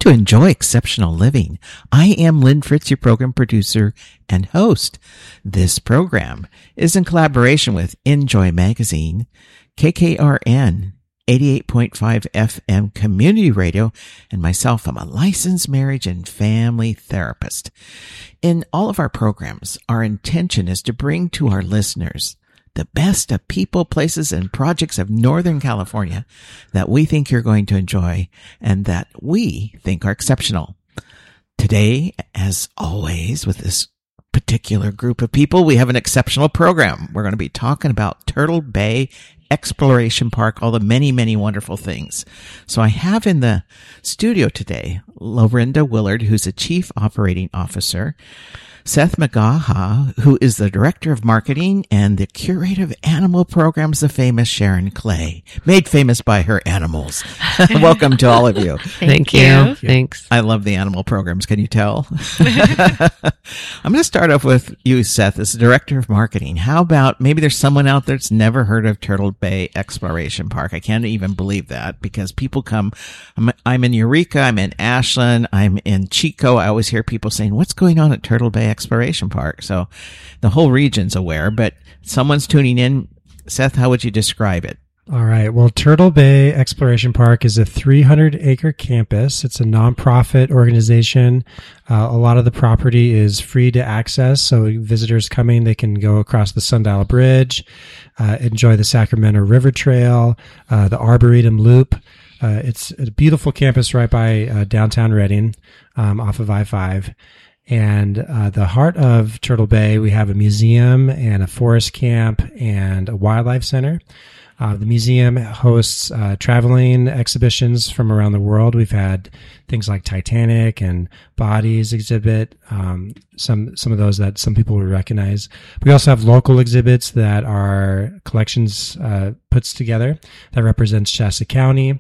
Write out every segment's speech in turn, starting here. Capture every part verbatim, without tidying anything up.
to Enjoy Exceptional Living. I am Lynn Fritz, your program producer and host. This program is in collaboration with Enjoy Magazine, K K R N, eighty-eight point five F M Community Radio, and myself, I'm a licensed marriage and family therapist. In all of our programs, our intention is to bring to our listeners the best of people, places, and projects of Northern California that we think you're going to enjoy and that we think are exceptional. Today, as always, with this particular group of people, we have an exceptional program. We're going to be talking about Turtle Bay Exploration Park, all the many, many wonderful things. So I have in the studio today, Lorinda Willard, who's the Chief Operating Officer, Seth McGaha, who is the Director of Marketing and the Curator of Animal Programs, the famous Sharon Clay, made famous by her animals. Welcome to all of you. Thank, Thank you. you. Thanks. I love the animal programs. Can you tell? I'm going to start off with you, Seth, as the Director of Marketing. How about maybe there's someone out there that's never heard of Turtle Bay Exploration Park? I can't even believe that because people come, I'm, I'm in Eureka, I'm in Ashland, I'm in Chico. I always hear people saying, what's going on at Turtle Bay Exploration Park? So the whole region's aware, but someone's tuning in. Seth, how would you describe it? All right. Well, Turtle Bay Exploration Park is a three hundred acre campus. It's a nonprofit organization. Uh, a lot of the property is free to access. So visitors coming, they can go across the Sundial Bridge, uh, enjoy the Sacramento River Trail, uh, the Arboretum Loop. Uh, it's a beautiful campus right by uh, downtown Redding, um, off of I five. And uh, the heart of Turtle Bay, we have a museum and a forest camp and a wildlife center. Uh, the museum hosts uh, traveling exhibitions from around the world. We've had things like Titanic and Bodies exhibit, um, some some of those that some people would recognize. We also have local exhibits that are collections uh, puts together that represents Shasta County.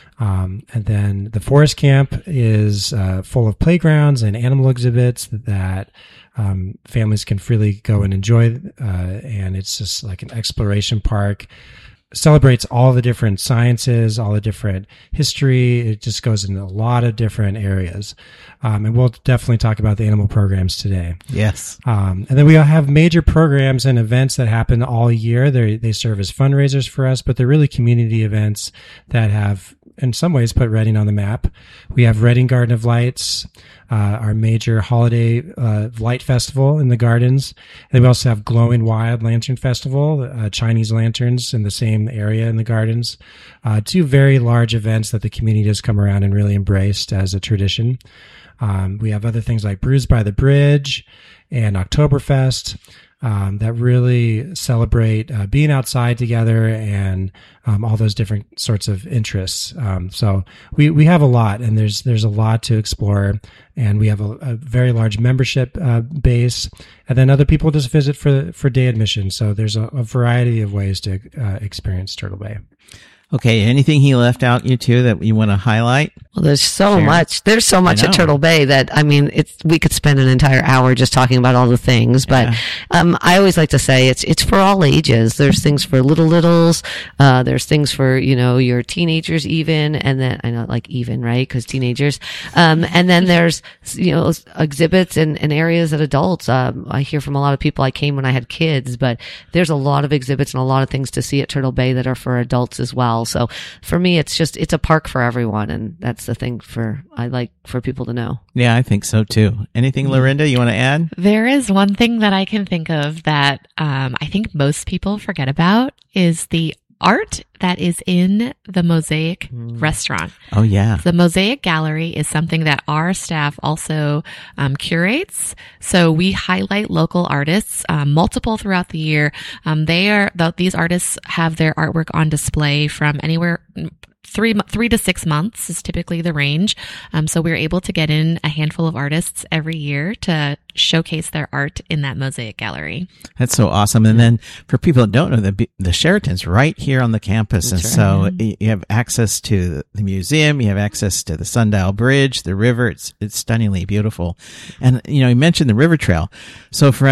Um, and then the forest camp is uh, full of playgrounds and animal exhibits that um, families can freely go and enjoy. Uh, and it's just like an exploration park. Celebrates all the different sciences, all the different history. It just goes into a lot of different areas. Um, and we'll definitely talk about the animal programs today. Yes. Um, and then we have major programs and events that happen all year. They they serve as fundraisers for us, but they're really community events that have, in some ways, put Redding on the map. We have Redding Garden of Lights, uh, our major holiday uh, light festival in the gardens. And we also have Glowing Wild Lantern Festival, uh, Chinese lanterns in the same area in the gardens. Uh, two very large events that the community has come around and really embraced as a tradition. Um, we have other things like Brews by the Bridge and Oktoberfest. Um, that really celebrate uh, being outside together and um, all those different sorts of interests. Um, so we, we have a lot, and there's there's a lot to explore, and we have a, a very large membership uh, base, and then other people just visit for for day admission. So there's a, a variety of ways to uh, experience Turtle Bay. Okay, anything he left out, you two, that you want to highlight? Well, there's so Sharon? much. There's so much at Turtle Bay that, I mean, it's, we could spend an entire hour just talking about all the things. But, yeah. um, I always like to say it's, it's for all ages. There's things for little littles. Uh, there's things for, you know, your teenagers even. And then, I know, like even, right? Cause teenagers. Um, and then there's, you know, exhibits and, and areas that adults, um, I hear from a lot of people. I came when I had kids, but there's a lot of exhibits and a lot of things to see at Turtle Bay that are for adults as well. So for me, it's just, it's a park for everyone. And that's the thing for, I like for people to know. Yeah, I think so too. Anything, Lorinda, you want to add? There is one thing that I can think of that, um, I think most people forget about is the art that is in the Mosaic mm. restaurant. Oh, yeah. The Mosaic Gallery is something that our staff also um, curates. So we highlight local artists, um, multiple throughout the year. Um, they are, th- these artists have their artwork on display from anywhere Three, three to six months is typically the range. Um, so we're able to get in a handful of artists every year to showcase their art in that Mosaic Gallery. That's so awesome. And then for people that don't know, the, the Sheraton's right here on the campus. That's and right. so you have access to the museum, you have access to the Sundial Bridge, the river. It's, it's stunningly beautiful. And, you know, you mentioned the river trail. So from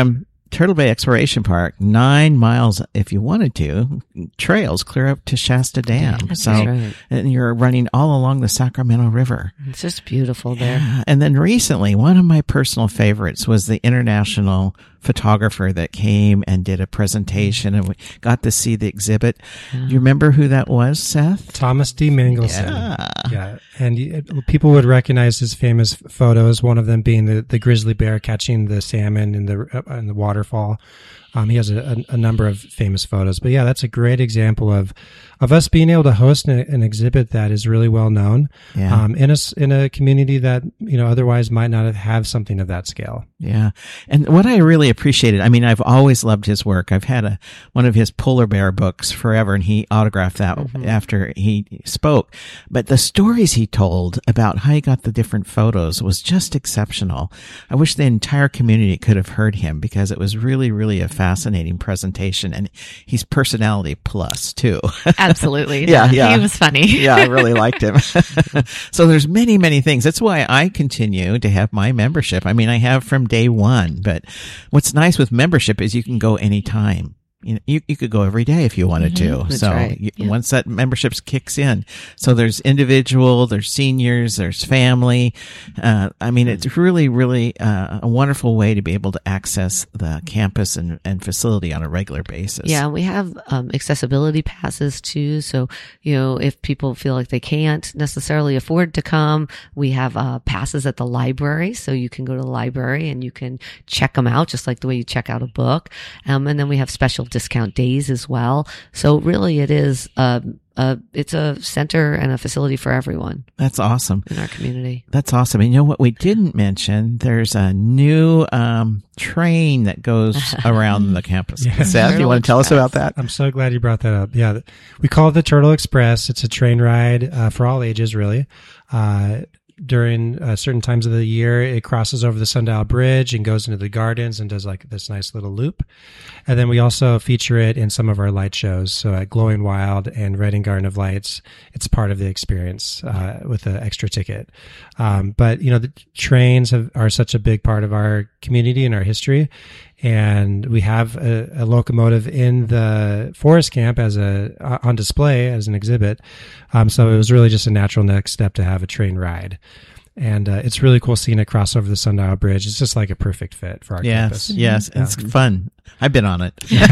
Turtle Bay Exploration Park, nine miles if you wanted to, trails clear up to Shasta Dam. That's so, right. and you're running all along the Sacramento River. It's just beautiful there. Yeah. And then recently, one of my personal favorites was the international photographer that came and did a presentation, and we got to see the exhibit. Yeah. Do you remember who that was, Seth? Thomas D. Mangelson. Yeah. Yeah. And you- people would recognize his famous photos, one of them being the, the grizzly bear catching the salmon in the, uh, in the waterfall. Um, he has a, a, a number of famous photos, but yeah, that's a great example of, of us being able to host an, an exhibit that is really well known, Yeah. um, in a, s- in a community that, you know, otherwise might not have something of that scale. Yeah. And what I really appreciated, I mean, I've always loved his work. I've had a, one of his polar bear books forever, and he autographed that Mm-hmm. after he spoke. But the stories he told about how he got the different photos was just exceptional. I wish the entire community could have heard him, because it was really, really a fascinating presentation, and he's personality plus too. Absolutely. Yeah, yeah. He was funny. Yeah, I really liked him. So there's many, many things. That's why I continue to have my membership. I mean, I have from day one, but what's nice with membership is you can go anytime. You know, you, you could go every day if you wanted to. That's so right. you, Yeah. once that membership kicks in, so there's individual, there's seniors, there's family. Uh, I mean, it's really, really uh, a wonderful way to be able to access the campus and, and facility on a regular basis. Yeah, we have um, accessibility passes too. So, you know, if people feel like they can't necessarily afford to come, we have uh, passes at the library. So you can go to the library and you can check them out just like the way you check out a book. Um, and then we have special discount days as well. So really it is, uh, uh, it's a center and a facility for everyone That's awesome. in our community. That's awesome. And you know what we didn't mention? There's a new um, train that goes around the campus. Yeah. Seth, you Turtle want to tell us Express. about that? I'm so glad you brought that up. Yeah. th- We call it the Turtle Express. It's a train ride, uh, for all ages, really. Uh, during uh, certain times of the year, it crosses over the Sundial Bridge and goes into the gardens and does like this nice little loop. And then we also feature it in some of our light shows. So at Glowing Wild and Reading Garden of Lights, it's part of the experience, uh, with an extra ticket. Um, but you know, the trains have, are such a big part of our community and our history. And we have a, a locomotive in the forest camp as a, uh, on display as an exhibit. Um, so it was really just a natural next step to have a train ride. And uh, it's really cool seeing it cross over the Sundial Bridge. It's just like a perfect fit for our Yes, campus. yes. Yeah. It's fun. I've been on it.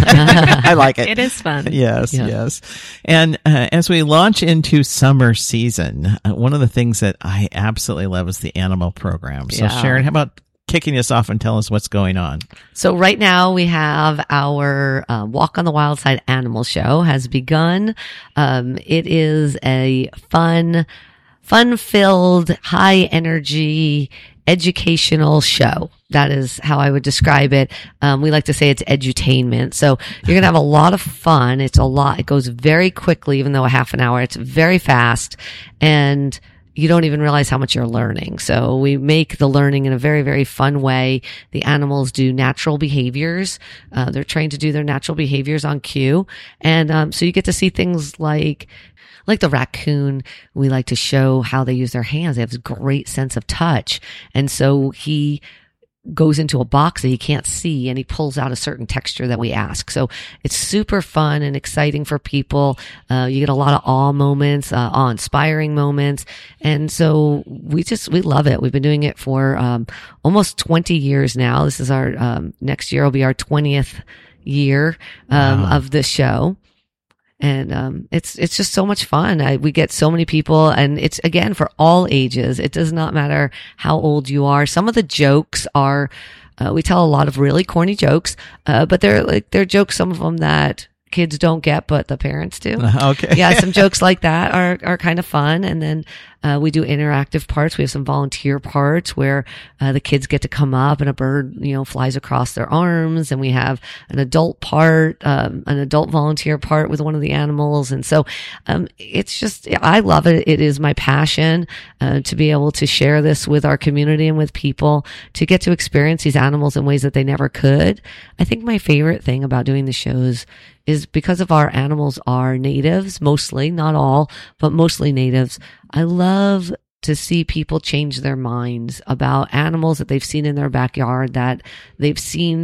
I like it. It is fun. Yes, Yeah. yes. And uh, as we launch into summer season, uh, one of the things that I absolutely love is the animal program. So Yeah. Sharon, how about kicking us off and tell us what's going on? So right now we have our uh, Walk on the Wild Side Animal Show has begun. Um, it is a fun, fun-filled, high-energy, educational show. That is how I would describe it. Um, we like to say it's edutainment. So you're going to have a lot of fun. It's a lot. It goes very quickly, even though a half an hour. It's very fast. And you don't even realize how much you're learning. So we make the learning in a very, very fun way. The animals do natural behaviors. Uh, they're trained to do their natural behaviors on cue. And um, so you get to see things like like the raccoon. We like to show how they use their hands. They have this great sense of touch. And so he goes into a box that he can't see and he pulls out a certain texture that we ask. So it's super fun and exciting for people. Uh, you get a lot of awe moments, uh, awe inspiring moments. And so we just, we love it. We've been doing it for, um, almost twenty years now. This is our, um, next year will be our twentieth year, um, Wow. of the show. And, um, it's, it's just so much fun. I, we get so many people and it's again for all ages. It does not matter how old you are. Some of the jokes are, uh, we tell a lot of really corny jokes, uh, but they're like, they're jokes, some of them that kids don't get, but the parents do. Okay. Yeah, some jokes like that are are kind of fun. And then uh, we do interactive parts. We have some volunteer parts where uh, the kids get to come up and a bird, you know, flies across their arms. And we have an adult part, um, an adult volunteer part with one of the animals. And so um, it's just, I love it. It is my passion uh, to be able to share this with our community and with people, to get to experience these animals in ways that they never could. I think my favorite thing about doing the shows is because of our animals are natives, mostly, not all, but mostly natives. I love to see people change their minds about animals that they've seen in their backyard, that they've seen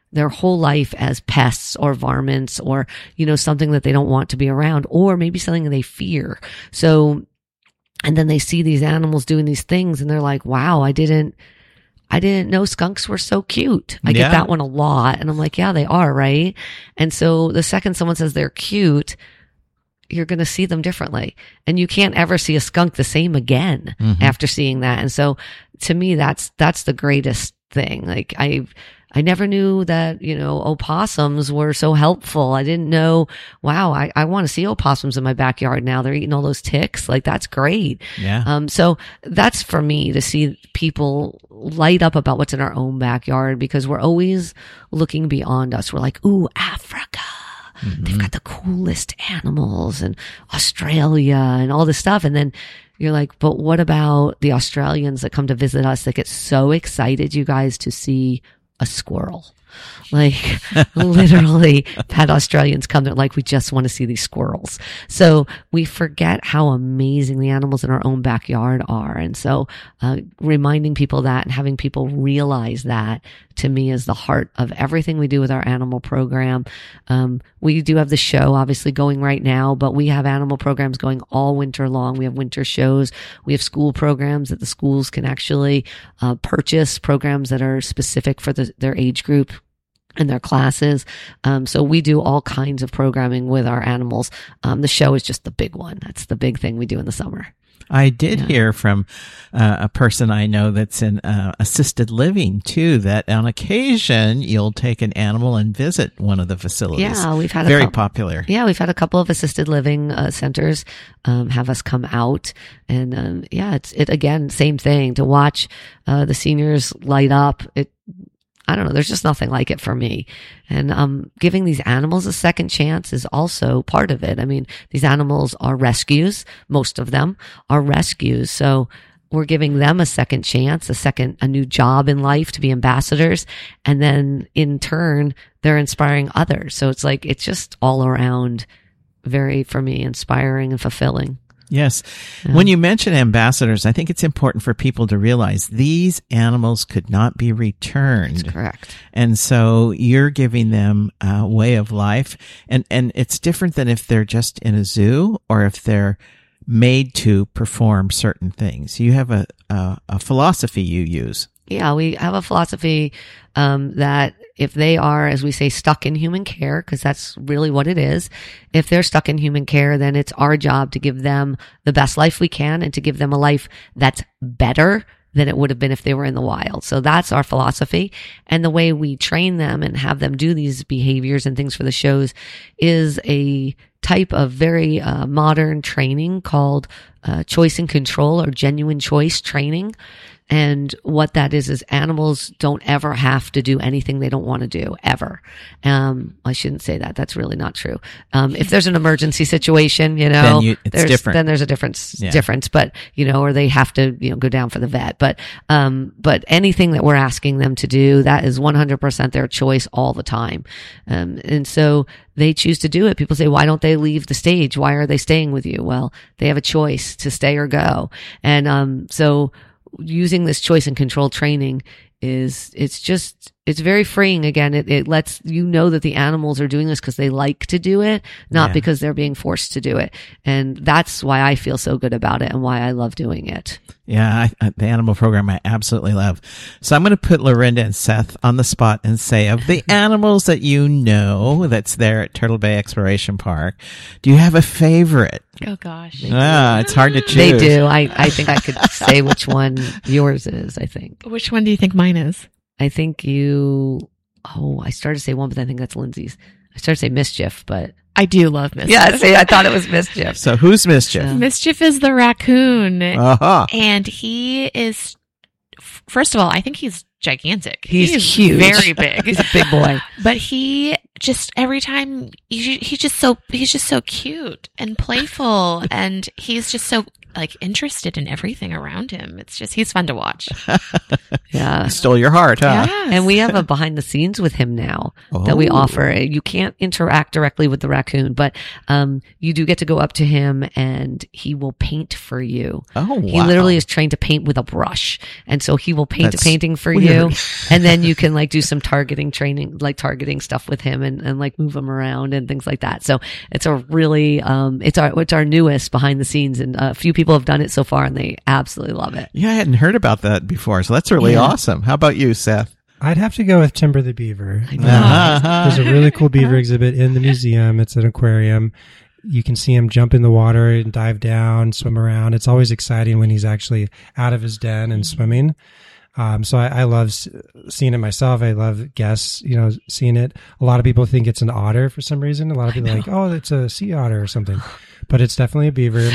their whole life as pests or varmints or, you know, something that they don't want to be around, or maybe something that they fear. So, and then they see these animals doing these things and they're like, wow, I didn't, I didn't know skunks were so cute. I Yeah. get that one a lot. And I'm like, yeah, they are, right? And so the second someone says they're cute, you're going to see them differently. And you can't ever see a skunk the same again Mhm. after seeing that. And so to me, that's, that's the greatest thing. Like I, I never knew that, you know, opossums were so helpful. I didn't know, wow, I, I want to see opossums in my backyard now. They're eating all those ticks. Like that's great. Yeah. Um, so that's for me to see people light up about what's in our own backyard, because we're always looking beyond us. We're like, ooh, Africa. Mm-hmm. They've got the coolest animals, and Australia and all this stuff. And then you're like, but what about the Australians that come to visit us that get so excited, you guys, to see a squirrel? Like literally had Australians come, they're like, we just want to see these squirrels. So we forget how amazing the animals in our own backyard are. And so uh, reminding people that and having people realize that, to me, is the heart of everything we do with our animal program. Um, we do have the show obviously going right now, but we have animal programs going all winter long. We have winter shows. We have school programs that the schools can actually uh, purchase, programs that are specific for the, their age group and their classes. Um, so we do all kinds of programming with our animals. Um, the show is just the big one. That's the big thing we do in the summer. I did Yeah. hear from uh, a person I know that's in uh, assisted living too, that on occasion you'll take an animal and visit one of the facilities. Yeah, we've had a very couple- popular. Yeah, we've had a couple of assisted living uh, centers um, have us come out, and um, yeah, it's it again, same thing, to watch uh, the seniors light up. It, I don't know, there's just nothing like it for me. And um, giving these animals a second chance is also part of it. I mean, these animals are rescues. Most of them are rescues. So we're giving them a second chance, a second, a new job in life to be ambassadors. And then in turn, they're inspiring others. So it's like, it's just all around very, for me, inspiring and fulfilling. Yes. Yeah. When you mention ambassadors, I think it's important for people to realize these animals could not be returned. That's correct. And so you're giving them a way of life. And, and it's different than if they're just in a zoo or if they're made to perform certain things. You have a, a, a philosophy you use. Yeah, we have a philosophy um, that if they are, as we say, stuck in human care, because that's really what it is, if they're stuck in human care, then it's our job to give them the best life we can and to give them a life that's better than it would have been if they were in the wild. So that's our philosophy. And the way we train them and have them do these behaviors and things for the shows is a type of very uh, modern training called uh, choice and control, or genuine choice training. And what that is, is animals don't ever have to do anything they don't want to do, ever. Um, I shouldn't say that. That's really not true. Um, if there's an emergency situation, you know, Then you- it's there's, different. then there's a difference, Yeah. difference, but, you know, or they have to, you know, go down for the vet. But, um, but anything that we're asking them to do, that is one hundred percent their choice all the time. Um, and so they choose to do it. People say, why don't they leave the stage? Why are they staying with you? Well, they have a choice to stay or go. And, um, so, using this choice and control training is, it's just, it's very freeing. Again, it, it lets you know that the animals are doing this because they like to do it, not Yeah. because they're being forced to do it. And that's why I feel so good about it and why I love doing it. Yeah, I, I, the animal program I absolutely love. So I'm going to put Lorinda and Seth on the spot and say, of the animals that you know that's there at Turtle Bay Exploration Park, do you have a favorite? Oh gosh. Ah, it's hard to choose. They do. I, I think I could say which one yours is, I think. Which one do you think mine is? I think you, oh, I started to say one, but I think that's Lindsay's. I started to say Mischief, but. I do love Mischief. Yeah, see, I thought it was Mischief. So who's Mischief? Yeah. Mischief is the raccoon. Uh-huh. And he is, f- first of all, I think he's gigantic. He's He is huge. Very big. He's a big boy. But he just, every time, he, he's just so, he's just so cute and playful. And he's just so, like, interested in everything around him. It's just, he's fun to watch. Yeah. He stole your heart, huh? Yes. And we have a behind the scenes with him now that we Oh. offer. You can't interact directly with the raccoon, but um, you do get to go up to him and he will paint for you. Oh, He wow. literally is trained to paint with a brush. And so he will paint That's a painting for weird. you. And then you can like do some targeting training, like targeting stuff with him and, and like move him around and things like that. So it's a really, um, it's our, it's our newest behind the scenes, and a few people have done it so far and they absolutely love it. Yeah, I hadn't heard about that before, so that's really Yeah. awesome. How about you, Seth? I'd have to go with Timber the Beaver. I know. Uh-huh. There's a really cool beaver exhibit in the museum. It's an aquarium. You can see him jump in the water and dive down, swim around. It's always exciting when he's actually out of his den and swimming. Um, so I, I love s- seeing it myself. I love guests, you know, seeing it. A lot of people think it's an otter for some reason. A lot of people are like, oh, it's a sea otter or something. But it's definitely a beaver.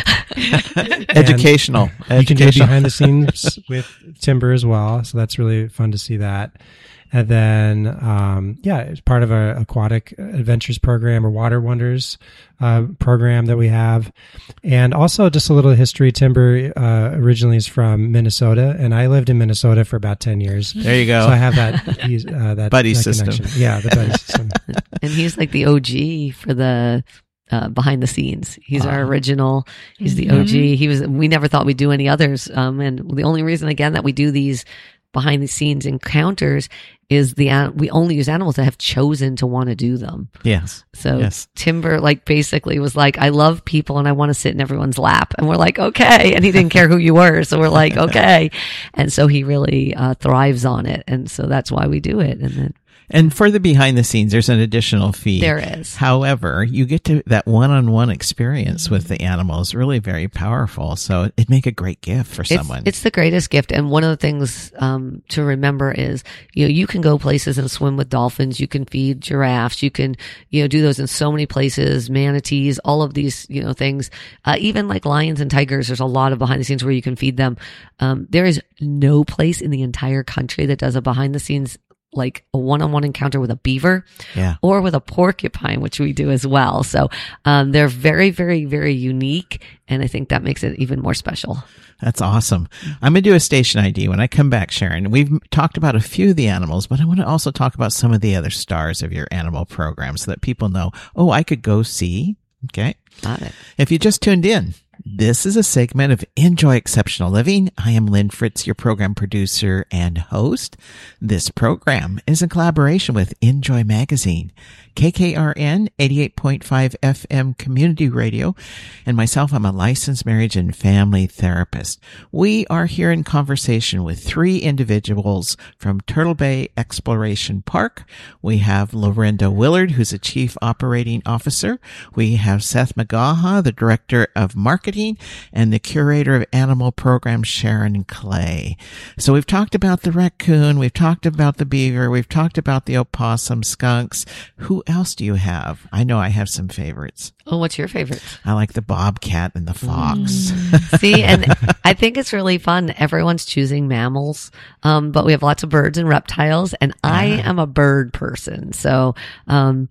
Educational. You can do Educational. behind the scenes with Timber as well. So that's really fun to see that. And then, um, yeah, it's part of our aquatic adventures program or water wonders, uh, program that we have. And also just a little history. Timber, uh, originally is from Minnesota, and I lived in Minnesota for about ten years. There you go. So I have that, he's, uh, that Buddy that system. connection. Yeah, the buddy system. And he's like the O G for the uh, behind the scenes. He's our Ah. original. He's the O G. He was. We never thought we'd do any others. Um, and the only reason again that we do these behind the scenes encounters is the an- we only use animals that have chosen to want to do them. Yes. So Yes. Timber like basically was like, I love people and I want to sit in everyone's lap. And we're like, okay. And he didn't care who you were. So we're like, okay. And so he really uh, thrives on it. And so that's why we do it. And then And for the behind the scenes, there's an additional fee. there is. However, you get to that one-on-one experience with the animals, really very powerful. So it'd make a great gift for It's, someone. it's the greatest gift. And one of the things um, to remember is, you know, you can go places and swim with dolphins. You can feed giraffes. You can, you know, do those in so many places, manatees, all of these, you know, things. Uh, even like lions and tigers, there's a lot of behind the scenes where you can feed them. Um, there is no place in the entire country that does a behind the scenes like a one-on-one encounter with a beaver yeah. or with a porcupine, which we do as well. So um, they're very, very, very unique. And I think that makes it even more special. That's awesome. I'm going to do a station I D when I come back, Sharon. We've talked about a few of the animals, but I want to also talk about some of the other stars of your animal program so that people know, oh, I could go see. Okay. Got it. If you just tuned in, this is a segment of Enjoy Exceptional Living. I am Lynn Fritz, your program producer and host. This program is in collaboration with Enjoy Magazine, K K R N eighty-eight point five F M Community Radio, and myself, I'm a licensed marriage and family therapist. We are here in conversation with three individuals from Turtle Bay Exploration Park. We have Lorinda Willard, who's a Chief Operating Officer. We have Seth McGaha, the Director of Marketing, and the Curator of Animal Programs, Sharon Clay. So we've talked about the raccoon, we've talked about the beaver, we've talked about the opossum, skunks. Who else do you have? I know I have some favorites. Oh, what's your favorite? I like the bobcat and the fox. See, and I think it's really fun. Everyone's choosing mammals, um, but we have lots of birds and reptiles, and I Yeah. am a bird person. So, um,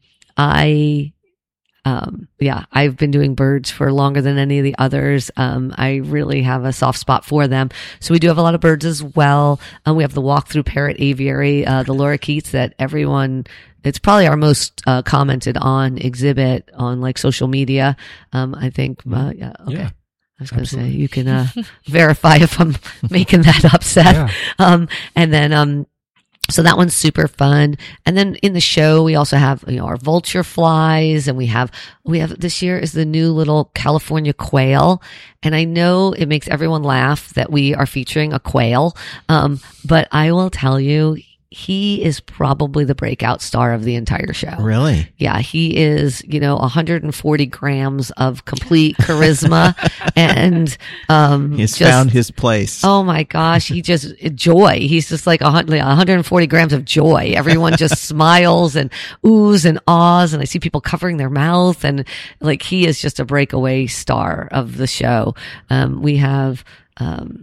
I, um, yeah, I've been doing birds for longer than any of the others. Um, I really have a soft spot for them. So we do have a lot of birds as well. Um, we have the walk-through parrot aviary, uh, the lorikeets that everyone, it's probably our most uh, commented on exhibit on like social media. Um, I think, uh, yeah, okay. Yeah, I was going to say, absolutely. you can uh, verify if I'm making that up, Seth. Yeah. Um, and then, um, so that one's super fun. And then in the show, we also have, you know, our vulture flies, and we have, we have, this year is the new little California quail. And I know it makes everyone laugh that we are featuring a quail. Um, but I will tell you, he is probably the breakout star of the entire show. Really? Yeah, he is, you know, one hundred forty grams of complete charisma and, um, He's just, found his place. oh my gosh, he just, joy. He's just like one hundred forty grams of joy. Everyone just smiles and oohs and ahs. And I see people covering their mouth, and like, he is just a breakaway star of the show. Um, we have, um,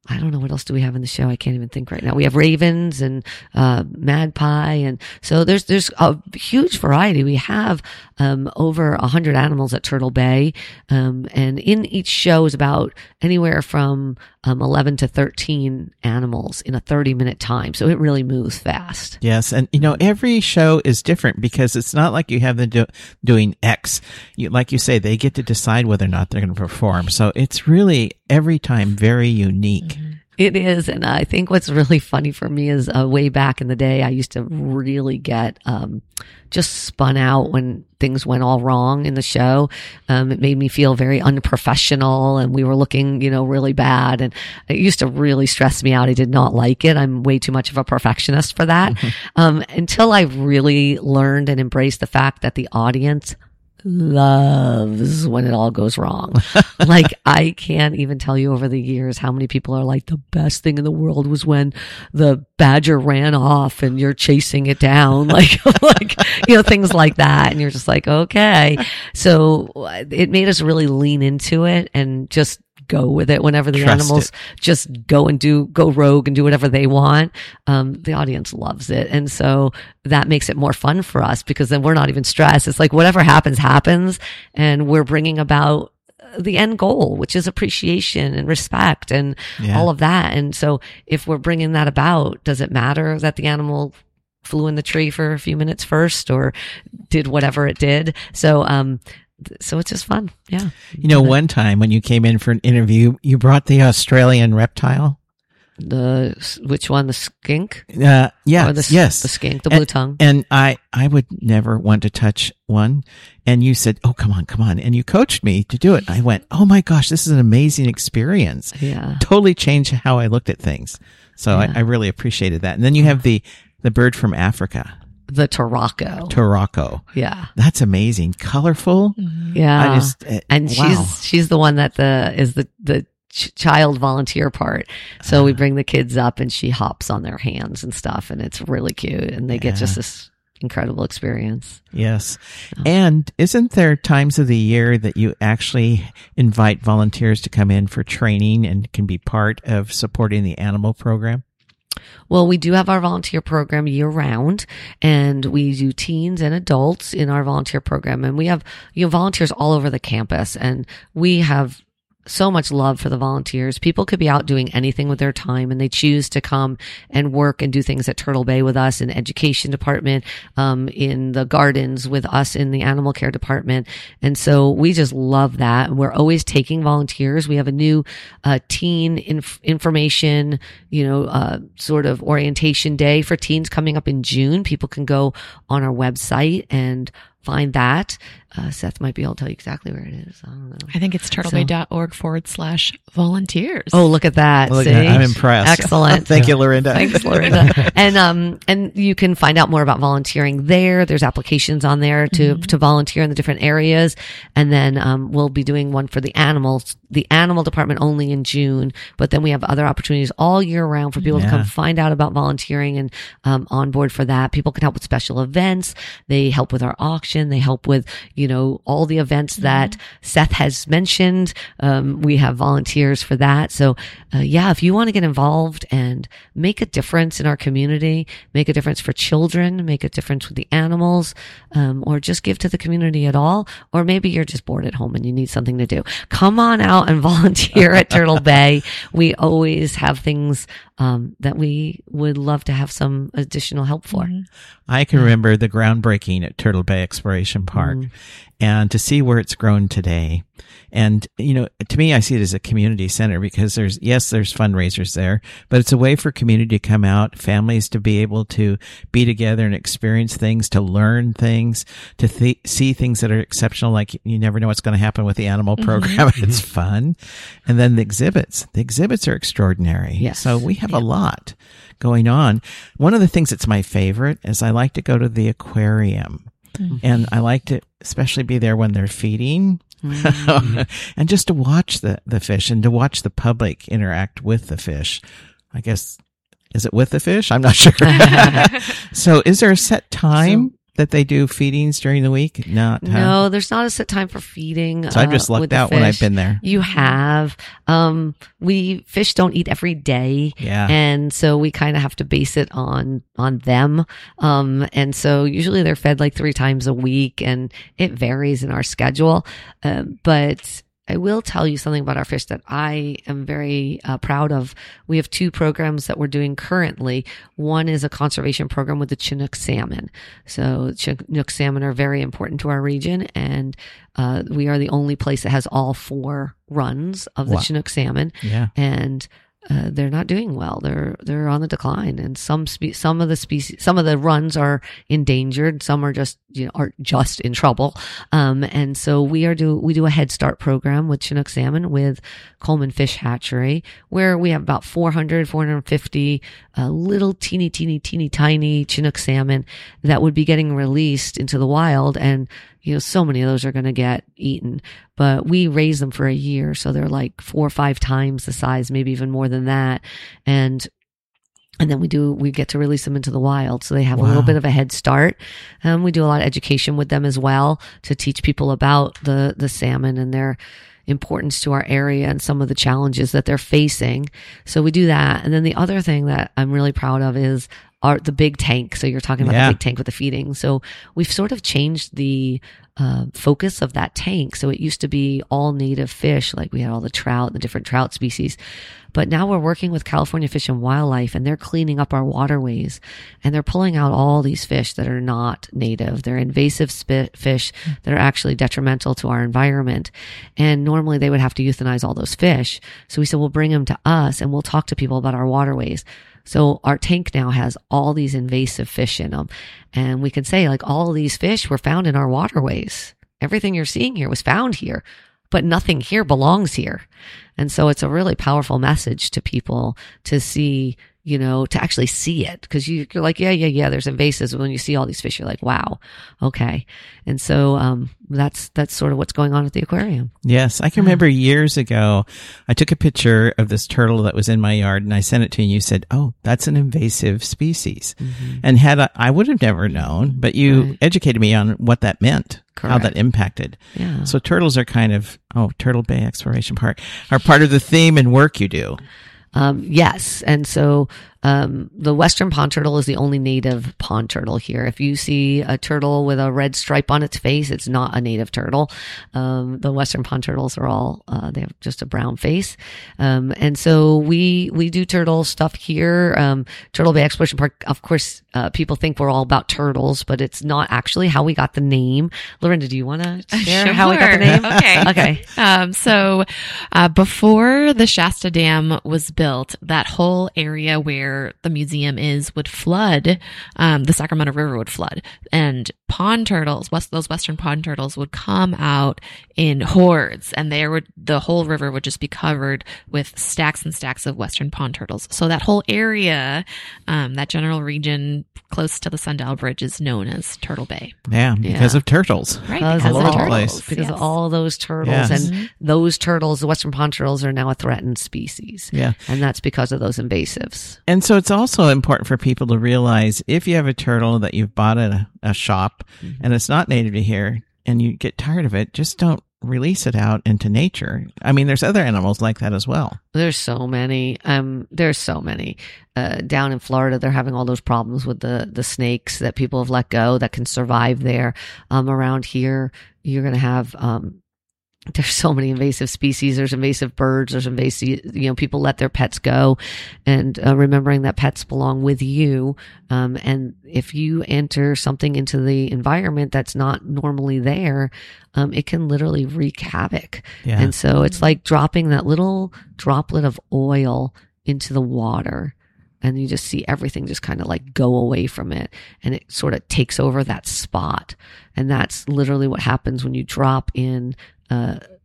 I don't know what else do we have in the show. I can't even think right now. We have ravens and uh, magpie, and so there's there's a huge variety. We have um, over a hundred animals at Turtle Bay, um, and in each show is about anywhere from um, eleven to thirteen animals in a thirty minute time. So it really moves fast. Yes, and you know every show is different because it's not like you have them do, doing X. You, like you say, they get to decide whether or not they're going to perform. So it's really every time very unique. It is. And I think what's really funny for me is uh, way back in the day, I used to really get um, just spun out when things went all wrong in the show. Um, it made me feel very unprofessional and we were looking, you know, really bad. And it used to really stress me out. I did not like it. I'm way too much of a perfectionist for that. Mm-hmm. Um, until I really learned and embraced the fact that the audience loves when it all goes wrong. Like, I can't even tell you over the years how many people are like, the best thing in the world was when the badger ran off and you're chasing it down. Like, like, you know, things like that. And you're just like, okay. So it made us really lean into it and just go with it whenever the Trust animals it. just go and do, go rogue and do whatever they want. Um, the audience loves it. And so that makes it more fun for us because then we're not even stressed. It's like whatever happens, happens. And we're bringing about the end goal, which is appreciation and respect and Yeah. all of that. And so if we're bringing that about, does it matter that the animal flew in the tree for a few minutes first or did whatever it did? So, um, So it's just fun. Yeah. You know, one time when you came in for an interview, you brought the Australian reptile. The, which one? The skink? Uh, yeah. Or the, yes. The skink, the blue and, tongue. And I, I would never want to touch one. And you said, oh, come on, come on. And you coached me to do it. I went, oh my gosh, this is an amazing experience. Yeah. Totally changed how I looked at things. So Yeah. I, I really appreciated that. And then you have the, the bird from Africa. The Taraco. Taraco. Yeah. That's amazing. Colorful. Yeah. I just, uh, and wow. she's, she's the one that the, is the, the ch- child volunteer part. So we bring the kids up and she hops on their hands and stuff and it's really cute and they Yeah. get just this incredible experience. Yes. And isn't there times of the year that you actually invite volunteers to come in for training and can be part of supporting the animal program? Well, we do have our volunteer program year round and we do teens and adults in our volunteer program. And we have, you know, volunteers all over the campus and we have so much love for the volunteers. People could be out doing anything with their time and they choose to come and work and do things at Turtle Bay with us in the education department, um, in the gardens with us in the animal care department. And so we just love that. And we're always taking volunteers. We have a new, uh, teen inf- information, you know, uh, sort of orientation day for teens coming up in June. People can go on our website and find that. Uh, Seth might be able to tell you exactly where it is. I don't know. I think it's turtlebay.org forward slash volunteers. Oh, look at that. Look See? at that. I'm impressed. Excellent. Thank you, Lorinda. Thanks, Lorinda. and, um, and you can find out more about volunteering there. There's applications on there to, Mm-hmm. to volunteer in the different areas. And then, um, we'll be doing one for the animals, the animal department only in June, but then we have other opportunities all year round for people Yeah. to come find out about volunteering and, um, on board for that. People can help with special events. They help with our auction. They help with, you know, all the events that Seth has mentioned. Um, we have volunteers for that. So, uh, yeah, if you want to get involved and make a difference in our community, make a difference for children, make a difference with the animals, um, or just give to the community at all, or maybe you're just bored at home and you need something to do, come on out and volunteer at Turtle Bay. We always have things, um, that we would love to have some additional help for. Mm-hmm. I can remember the groundbreaking at Turtle Bay Exploration Park and to see where it's grown today. And, you know, to me, I see it as a community center because there's, yes, there's fundraisers there, but it's a way for community to come out, families to be able to be together and experience things, to learn things, to th- see things that are exceptional. Like you never know what's going to happen with the animal program. Mm-hmm. It's fun. And then the exhibits, the exhibits are extraordinary. Yes. So we have Yeah. a lot going on. One of the things that's my favorite is I like to go to the aquarium. Mm-hmm. And I like to especially be there when they're feeding mm-hmm. and just to watch the, the fish and to watch the public interact with the fish. I guess, is it with the fish? I'm not sure. So is there a set time? that they do feedings during the week? Not huh? No, there's not a set time for feeding. So I've just uh, lucked with the out when I've fish. been there. You have. Um, we fish don't eat every day. Yeah. And so we kind of have to base it on, on them. Um, and so usually they're fed like three times a week, and it varies in our schedule. Um, but I will tell you something about our fish that I am very uh, proud of. We have two programs that we're doing currently. One is a conservation program with the Chinook salmon. So Chinook salmon are very important to our region, and uh, we are the only place that has all four runs of the Wow. Chinook salmon. Yeah. And uh, they're not doing well. They're they're on the decline, and some spe- some of the species, some of the runs are endangered. Some are just you know are just in trouble. Um, and so we are do we do a Head Start program with Chinook salmon with Coleman Fish Hatchery, where we have about four hundred, four hundred fifty uh, little teeny teeny teeny tiny Chinook salmon that would be getting released into the wild, and you know so many of those are going to get eaten. But we raise them for a year, so they're like four or five times the size, maybe even more than that. And and then we do, we get to release them into the wild. So they have Wow. a little bit of a head start. Um, we do a lot of education with them as well to teach people about the, the salmon and their importance to our area and some of the challenges that they're facing. So we do that. And then the other thing that I'm really proud of is our, the big tank. So you're talking about Yeah. the big tank with the feeding. So we've sort of changed the uh, focus of that tank. So it used to be all native fish, like we had all the trout, the different trout species. But now we're working with California Fish and Wildlife, and they're cleaning up our waterways, and they're pulling out all these fish that are not native. They're invasive sp- fish that are actually detrimental to our environment. And normally they would have to euthanize all those fish. So we said, we'll bring them to us and we'll talk to people about our waterways. So our tank now has all these invasive fish in them. And we can say, like, all of these fish were found in our waterways. Everything you're seeing here was found here, but nothing here belongs here. And so it's a really powerful message to people to see, you know, to actually see it. Because you, you're like, yeah, yeah, yeah, there's invasives. When you see all these fish, you're like, wow, okay. And so um, that's that's sort of what's going on at the aquarium. Yes, I can remember years ago, I took a picture of this turtle that was in my yard, and I sent it to you, and you said, oh, that's an invasive species. Mm-hmm. And had I, I would have never known, but you Right. educated me on what that meant, how Correct. that impacted. Yeah. So turtles are kind of, oh, Turtle Bay Exploration Park, are part of the theme and work you do. Um, yes. And so, um, the Western pond turtle is the only native pond turtle here. If you see a turtle with a red stripe on its face, it's not a native turtle. Um, the Western pond turtles are all, uh, they have just a brown face. Um, and so we, we do turtle stuff here. Um, Turtle Bay Exploration Park, of course, uh, people think we're all about turtles, but it's not actually how we got the name. Lorinda, do you want to share Sure. how we got the name? Okay. Okay. Um, so, uh, before the Shasta Dam was built, that whole area where the museum is would flood. Um, the Sacramento River would flood, and pond turtles, west, those western pond turtles, would come out in hordes, and there would the whole river would just be covered with stacks and stacks of western pond turtles. So that whole area, um, that general region close to the Sundial Bridge, is known as Turtle Bay. Yeah, because Yeah. of turtles. Right, Because All of over the the turtles, place. because Yes. of all those turtles, Yes. and those turtles, the western pond turtles, are now a threatened species. Yeah. And that's because of those invasives. And so it's also important for people to realize if you have a turtle that you've bought at a, a shop and it's not native to here and you get tired of it, just don't release it out into nature. I mean, there's other animals like that as well. There's so many. Um, there's so many. Uh, down in Florida, they're having all those problems with the the snakes that people have let go that can survive there. Um, around here, you're going to have um. There's so many invasive species. There's invasive birds. There's invasive, you know, people let their pets go, and uh, remembering that pets belong with you. Um, and if you enter something into the environment that's not normally there, um, it can literally wreak havoc. Yeah. And so it's like dropping that little droplet of oil into the water, and you just see everything just kind of like go away from it, and it sort of takes over that spot. And that's literally what happens when you drop in Uh,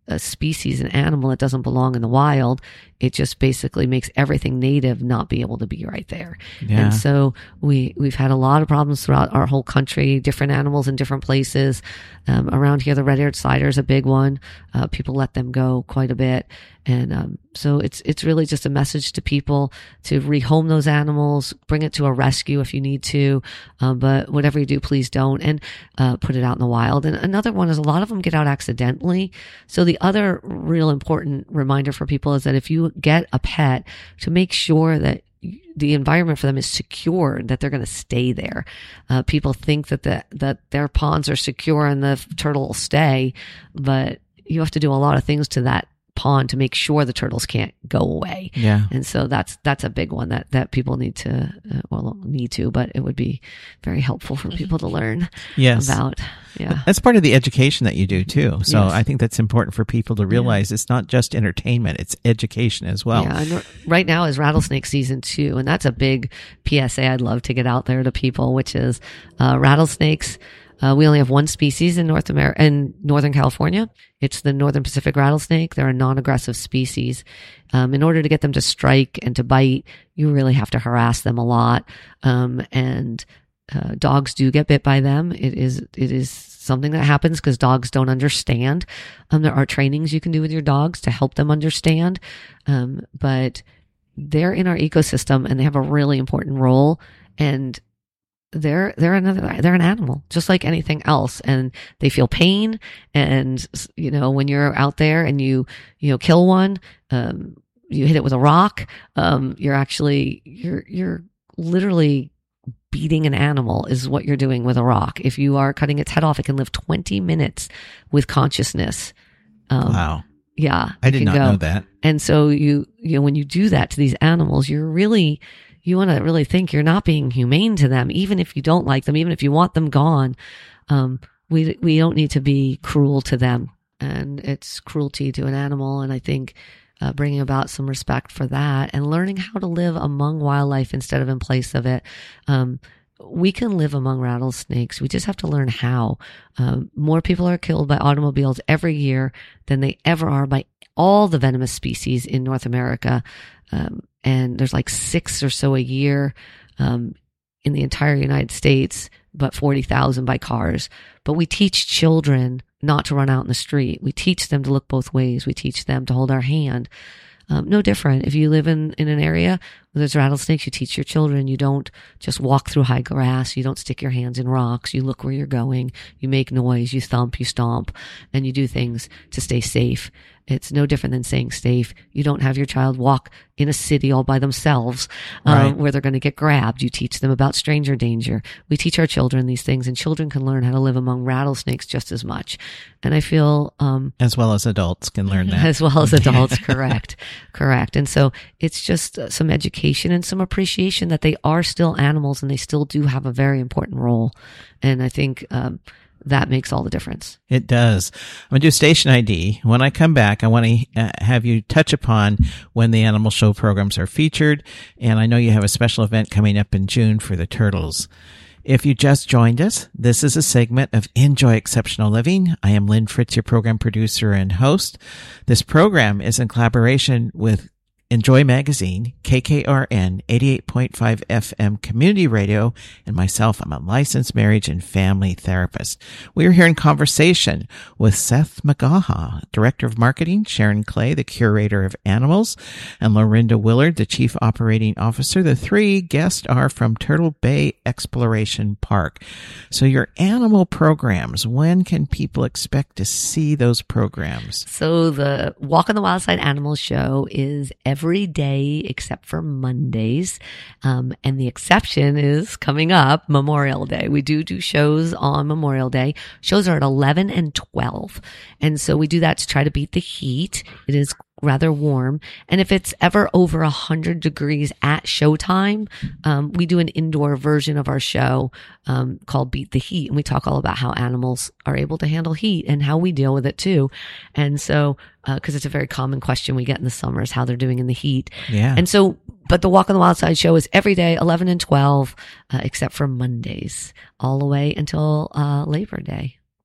a species, an animal that doesn't belong in the wild, it just basically makes everything native not be able to be right there. Yeah. And so we, we've had a lot of problems throughout our whole country, different animals in different places. Um, around here, the red-eared slider is a big one. Uh, people let them go quite a bit. And, um, so it's, it's really just a message to people to rehome those animals, bring it to a rescue if you need to. Um, but whatever you do, please don't, and, uh, put it out in the wild. And another one is a lot of them get out accidentally. So the other real important reminder for people is that if you get a pet, to make sure that the environment for them is secure, that they're going to stay there. Uh, people think that the, that their ponds are secure and the turtle will stay, but you have to do a lot of things to that pond to make sure the turtles can't go away. Yeah. And so that's, that's a big one that, that people need to, uh, well, need to, but it would be very helpful for people to learn yes. about. Yeah. That's part of the education that you do too. So Yes. I think that's important for people to realize it's not just entertainment, it's education as well. Yeah, and right now is rattlesnake season two, and that's a big P S A I'd love to get out there to people, which is uh, rattlesnakes. Uh, we only have one species in North America, in Northern California. It's the Northern Pacific rattlesnake. They're a non-aggressive species. Um, in order to get them to strike and to bite, you really have to harass them a lot. Um, and uh, dogs do get bit by them. It is it is something that happens because dogs don't understand. Um, there are trainings you can do with your dogs to help them understand. Um, but they're in our ecosystem and they have a really important role. And they're they're another they're an animal just like anything else, and they feel pain. And you know, when you're out there and you you know kill one, um you hit it with a rock, um you're actually you're you're literally beating an animal is what you're doing with a rock. If you are cutting its head off, it can live twenty minutes with consciousness. Um, Wow. Yeah, I it did can not go. know that. And so you you know when you do that to these animals, you're really you want to really think you're not being humane to them, even if you don't like them, even if you want them gone. Um, we, we don't need to be cruel to them, and it's cruelty to an animal. And I think, uh, bringing about some respect for that and learning how to live among wildlife instead of in place of it. Um, we can live among rattlesnakes. We just have to learn how. Um, more people are killed by automobiles every year than they ever are by all the venomous species in North America. Um, and there's like six or so a year, um, in the entire United States, but forty thousand by cars. But we teach children not to run out in the street. We teach them to look both ways. We teach them to hold our hand. Um, no different. If you live in, in an area where there's rattlesnakes, you teach your children, you don't just walk through high grass. You don't stick your hands in rocks. You look where you're going. You make noise. You thump, you stomp, and you do things to stay safe. It's no different than staying safe. You don't have your child walk in a city all by themselves, um, Right. where they're going to get grabbed. You teach them about stranger danger. We teach our children these things, and children can learn how to live among rattlesnakes just as much. And I feel, um, As well as adults can learn that. as well as adults, correct, correct. And so it's just uh, some education and some appreciation that they are still animals and they still do have a very important role. And I think, um, that makes all the difference. It does. I'm going to do station I D. When I come back, I want to uh, have you touch upon when the animal show programs are featured. And I know you have a special event coming up in June for the turtles. If you just joined us, this is a segment of Enjoy Exceptional Living. I am Lynn Fritz, your program producer and host. This program is in collaboration with Enjoy Magazine, K K R N eighty-eight point five F M Community Radio, and myself, I'm a licensed marriage and family therapist. We are here in conversation with Seth McGaha, Director of Marketing, Sharon Clay, the Curator of Animals, and Lorinda Willard, the Chief Operating Officer. The three guests are from Turtle Bay Exploration Park. So your animal programs, when can people expect to see those programs? So the Walk on the Wild Side Animals Show is every every day except for Mondays. Um, and the exception is coming up, Memorial Day. We do do shows on Memorial Day. Shows are at eleven and twelve. And so we do that to try to beat the heat. It is rather warm. And if it's ever over a hundred degrees at showtime, um, we do an indoor version of our show, um, called Beat the Heat. And we talk all about how animals are able to handle heat and how we deal with it too. And so, uh, cause it's a very common question we get in the summer is how they're doing in the heat. Yeah. And so, but the Walk on the Wild Side show is every day, eleven and twelve, uh, except for Mondays, all the way until, uh, Labor Day.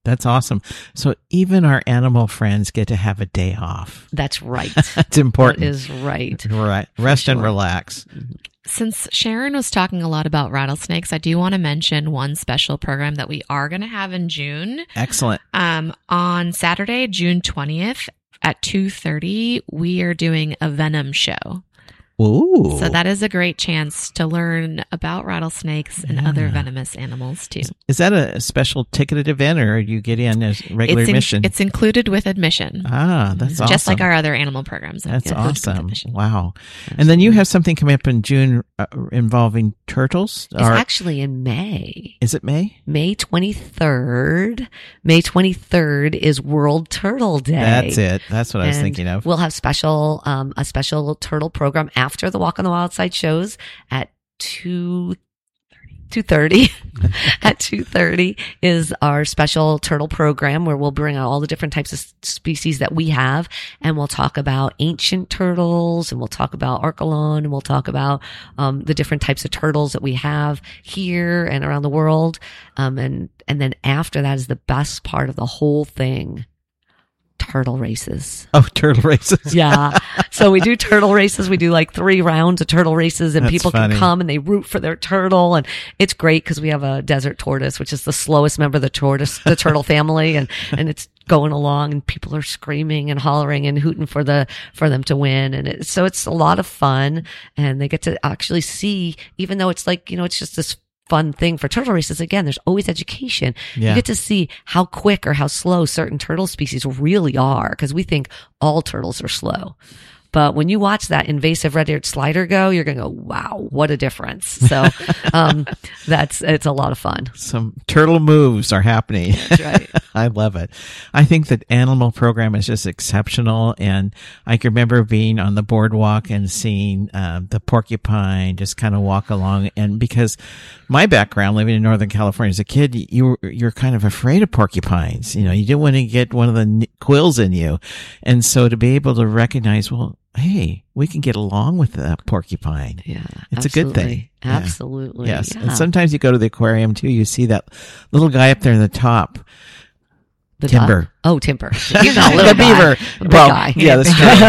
That's awesome. So even our animal friends get to have a day off. That's right. That's important. That is right. Right. Rest sure. and relax. Since Sharon was talking a lot about rattlesnakes, I do want to mention one special program that we are going to have in June. Excellent. Um, on Saturday, June twentieth at two thirty, we are doing a venom show. Ooh. So that is a great chance to learn about rattlesnakes and Yeah. other venomous animals too. Is that a special ticketed event, or you get in as regular It's, in- admission? it's included with admission. ah, that's awesome. Just like our other animal programs. That's included with awesome. admission. Wow. And then you have something coming up in June uh, involving turtles? It's Or actually in May. is it May? May twenty-third. May twenty-third is World Turtle Day. That's it. That's what I was And thinking of. We'll have special, um, a special turtle program after the Walk on the Wild Side shows at two. two thirty at two thirty is our special turtle program where we'll bring out all the different types of species that we have, and we'll talk about ancient turtles, and we'll talk about Archelon, and we'll talk about um, the different types of turtles that we have here and around the world. Um, and and then after that is the best part of the whole thing. Turtle races. Oh, turtle races. Yeah. So we do turtle races. We do like three rounds of turtle races, and That's people funny. can come and they root for their turtle. And it's great because we have a desert tortoise, which is the slowest member of the tortoise, the turtle family. And, and it's going along, and people are screaming and hollering and hooting for the, for them to win. And it, so it's a lot of fun, and they get to actually see, even though it's like, you know, it's just this fun thing for turtle races. Again, there's always education. Yeah. You get to see how quick or how slow certain turtle species really are, because we think all turtles are slow. But when you watch that invasive red-eared slider go, you're going to go, wow, what a difference. So, um, that's, it's a lot of fun. Some turtle moves are happening. That's right. I love it. I think that animal program is just exceptional. And I can remember being on the boardwalk and seeing uh, the porcupine just kind of walk along. And because my background living in Northern California as a kid, you were, you're kind of afraid of porcupines. You know, you didn't want to get one of the n- quills in you. And so to be able to recognize, well, hey, we can get along with that porcupine. Yeah. It's a good thing. Absolutely. Yeah. Absolutely. Yes. Yeah. And sometimes you go to the aquarium too, you see that little guy up there in the top. The Timber. duck? Oh, Timber. He's not a little the guy. beaver. A big well, guy. yeah,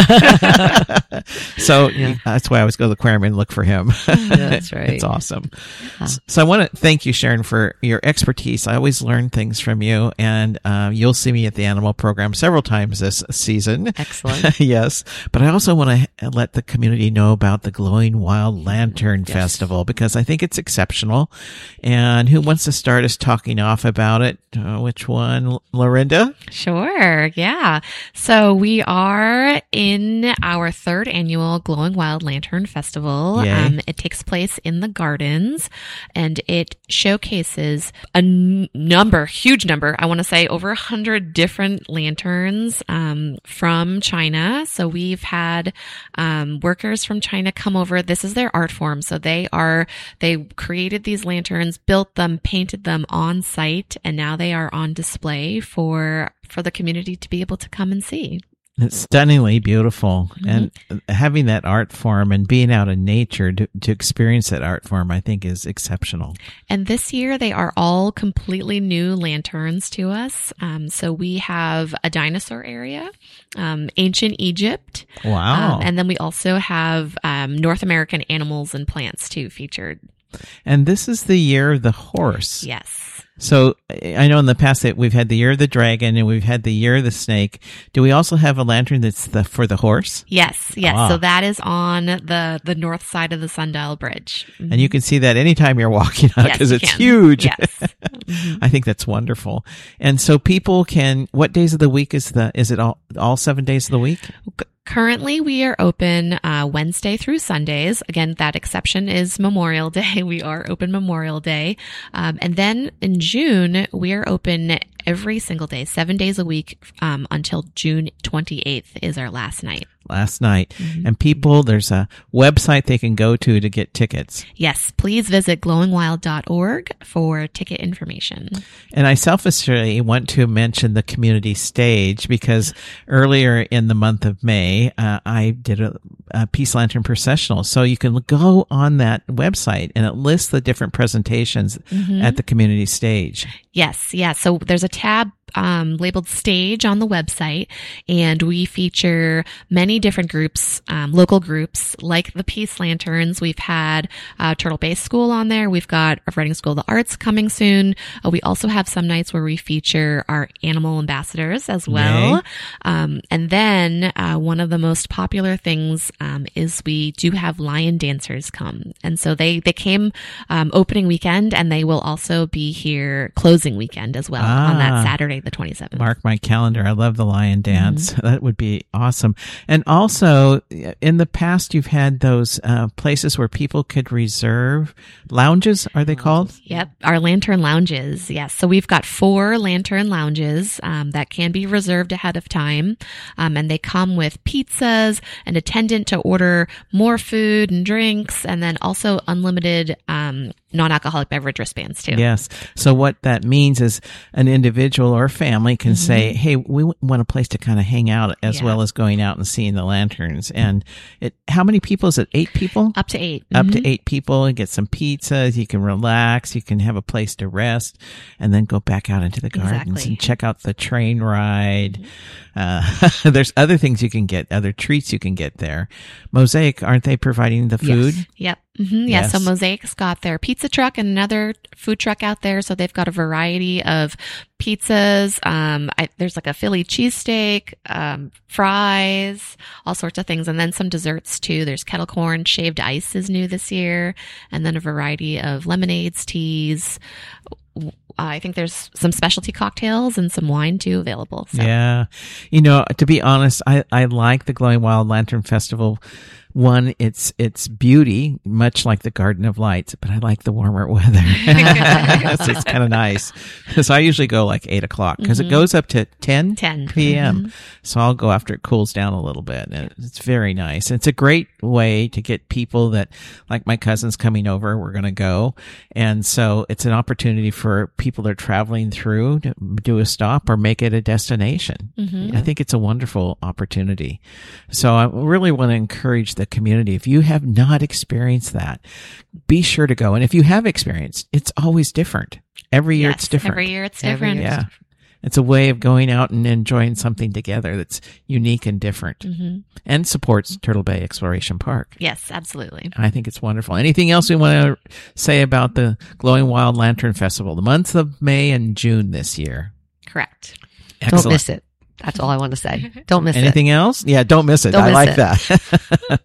that's true. so Yeah. that's why I always go to the aquarium and look for him. That's right. It's awesome. Yeah. So I want to thank you, Sharon, for your expertise. I always learn things from you, and uh, you'll see me at the animal program several times this season. Excellent. Yes. But I also want to let the community know about the Glowing Wild Lantern Yes. Festival, because I think it's exceptional. And who wants to start us talking off about it? Uh, which one? Lorinda? Sure. Yeah. So we are in our third annual Glowing Wild Lantern Festival. Yay. Um, it takes place in the gardens, and it showcases a n- number, huge number. I want to say over a hundred different lanterns, um, from China. So we've had, um, workers from China come over. This is their art form. So they are, they created these lanterns, built them, painted them on site, and now they are on display for for the community to be able to come and see. It's stunningly beautiful. Mm-hmm. And having that art form and being out in nature to, to experience that art form, I think is exceptional. And this year they are all completely new lanterns to us. Um, so we have a dinosaur area, um, ancient Egypt. Wow. Um, and then we also have um, North American animals and plants too featured. And this is the year of the horse. Yes. So I know in the past that we've had the year of the dragon and we've had the year of the snake. Do we also have a lantern that's the for the horse? Yes, yes. Ah. So that is on the the north side of the Sundial Bridge. Mhm. And you can see that anytime you're walking on Yes, because you it's can. huge. Yes. Mhm. I think that's wonderful. And so people can, what days of the week is the, is it all, all seven days of the week? Currently, we are open uh, Wednesday through Sundays. Again, that exception is Memorial Day. We are open Memorial Day. Um, and then in June, we are open every single day, seven days a week, um, until June twenty-eighth is our last night. Last night. Mm-hmm. And people, there's a website they can go to to get tickets. Yes, please visit glowing wild dot org for ticket information. And I selfishly want to mention the community stage because earlier in the month of May, uh, I did a, a Peace Lantern processional. So you can go on that website and it lists the different presentations Mm-hmm. at the community stage. Yes, yes. So there's a tab um, labeled stage on the website, and we feature many different groups, um, local groups like the Peace Lanterns. We've had uh, Turtle Bay School on there. We've got a Writing School of the Arts coming soon. Uh, we also have some nights where we feature our animal ambassadors as well. Yay. Um, and then uh, one of the most popular things um, is we do have lion dancers come, and so they they came um, opening weekend, and they will also be here closing weekend as well Ah. on that Saturday, the twenty-seventh. Mark my calendar. I love the lion dance. Mm-hmm. That would be awesome. And also, in the past, you've had those uh, places where people could reserve lounges. Are they called? Yep, our lantern lounges. Yes, so we've got four lantern lounges um, that can be reserved ahead of time, um, and they come with pizzas, an attendant to order more food and drinks, and then also unlimited um, non-alcoholic beverage wristbands too. Yes. So what that means is an individual or family can say, hey, we want a place to kind of hang out as Yeah. well as going out and seeing the lanterns. And it, how many people is it? Eight people? Up to eight. Up Mhm. to eight people, and get some pizzas. You can relax. You can have a place to rest, and then go back out into the gardens Exactly. and check out the train ride. Uh, there's other things you can get, other treats you can get there. Mosaic, aren't they providing the food? Yes. Yep. Mm-hmm. Yeah. So Yes. Mosaic's got their pizza truck and another food truck out there. So they've got a variety of pizzas. Um, I, there's like a Philly cheesesteak, um, fries, all sorts of things. And then some desserts too. There's kettle corn, shaved ice is new this year. And then a variety of lemonades, teas. Uh, I think there's some specialty cocktails and some wine too available. So. Yeah. You know, to be honest, I, I like the Glowing Wild Lantern Festival. One, it's it's beauty, much like the Garden of Lights, but I like the warmer weather. So it's kind of nice. So I usually go like eight o'clock because it goes up to ten ten p.m. So I'll go after it cools down a little bit. And it's very nice. It's a great way to get people that, like my cousin's coming over, we're going to go. And so it's an opportunity for people that are traveling through to do a stop or make it a destination. I think it's a wonderful opportunity. So I really want to encourage the community. If you have not experienced that, be sure to go. And if you have experienced, it's always different. Every year Yes, it's different. Every year it's Every different. year Yeah. It's a way of going out and enjoying something together that's unique and different and supports Turtle Bay Exploration Park. Yes, absolutely. I think it's wonderful. Anything else we want to say about the Glowing Wild Lantern Festival, the months of May and June this year? Correct. Excellent. Don't miss it. That's all I want to say. Don't miss it. Anything else? Yeah, don't miss it. Don't I miss like it. that.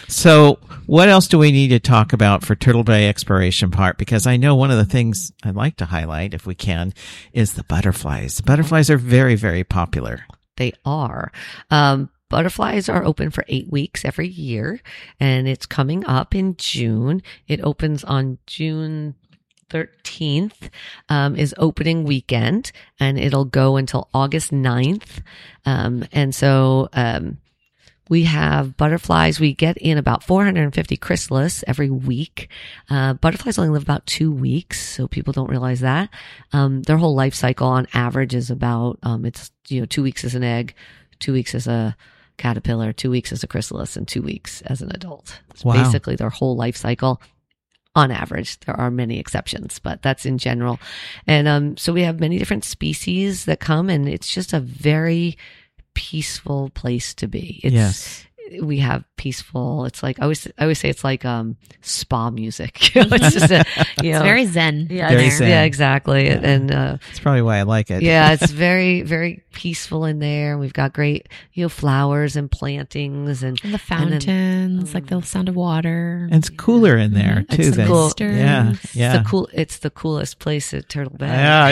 So what else do we need to talk about for Turtle Bay Exploration Park? Because I know one of the things I'd like to highlight, if we can, is the butterflies. The butterflies are very, very popular. They are. Um, Butterflies are open for eight weeks every year, and it's coming up in June. It opens on June thirteenth, um, is opening weekend, and it'll go until August ninth. Um, and so, um, we have butterflies. We get in about four hundred fifty chrysalis every week. Uh, butterflies only live about two weeks, so people don't realize that. Um, their whole life cycle on average is about, um, it's, you know, two weeks as an egg, two weeks as a caterpillar, two weeks as a chrysalis, and two weeks as an adult. It's Wow. basically their whole life cycle. On average, there are many exceptions, but that's in general. And um, so we have many different species that come, and it's just a very peaceful place to be. It's, Yes. We have peaceful. It's like I always I always say it's like um spa music. You know, it's just a, you know, It's very zen. yeah, Very it's- zen. yeah, exactly. And uh, That's probably why I like it. yeah, it's very very peaceful in there. We've got great you know flowers and plantings and And the and then- fountains, like the sound of water. And it's cooler in there Mhm. too. It's than, cool. Yeah. It's Yeah. It's the cool. It's the coolest place at Turtle Bay. Yeah,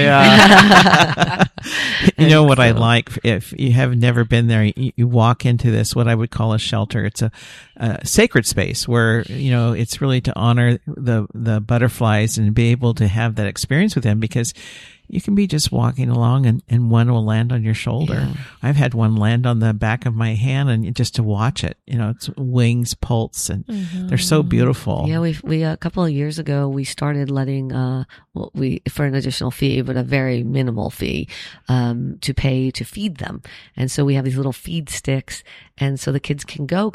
yeah. You know And what I so- like? If you have never been there, you, you walk into this, what I would call a shelter. It's a, a sacred space where, you know, it's really to honor the, the butterflies and be able to have that experience with them, because you can be just walking along and, and one will land on your shoulder. Yeah. I've had one land on the back of my hand, and just to watch it, you know, its wings pulse, and they're so beautiful. Yeah, we we a couple of years ago we started letting uh well, we for an additional fee, but a very minimal fee, um to pay to feed them, and so we have these little feed sticks, and so the kids can go because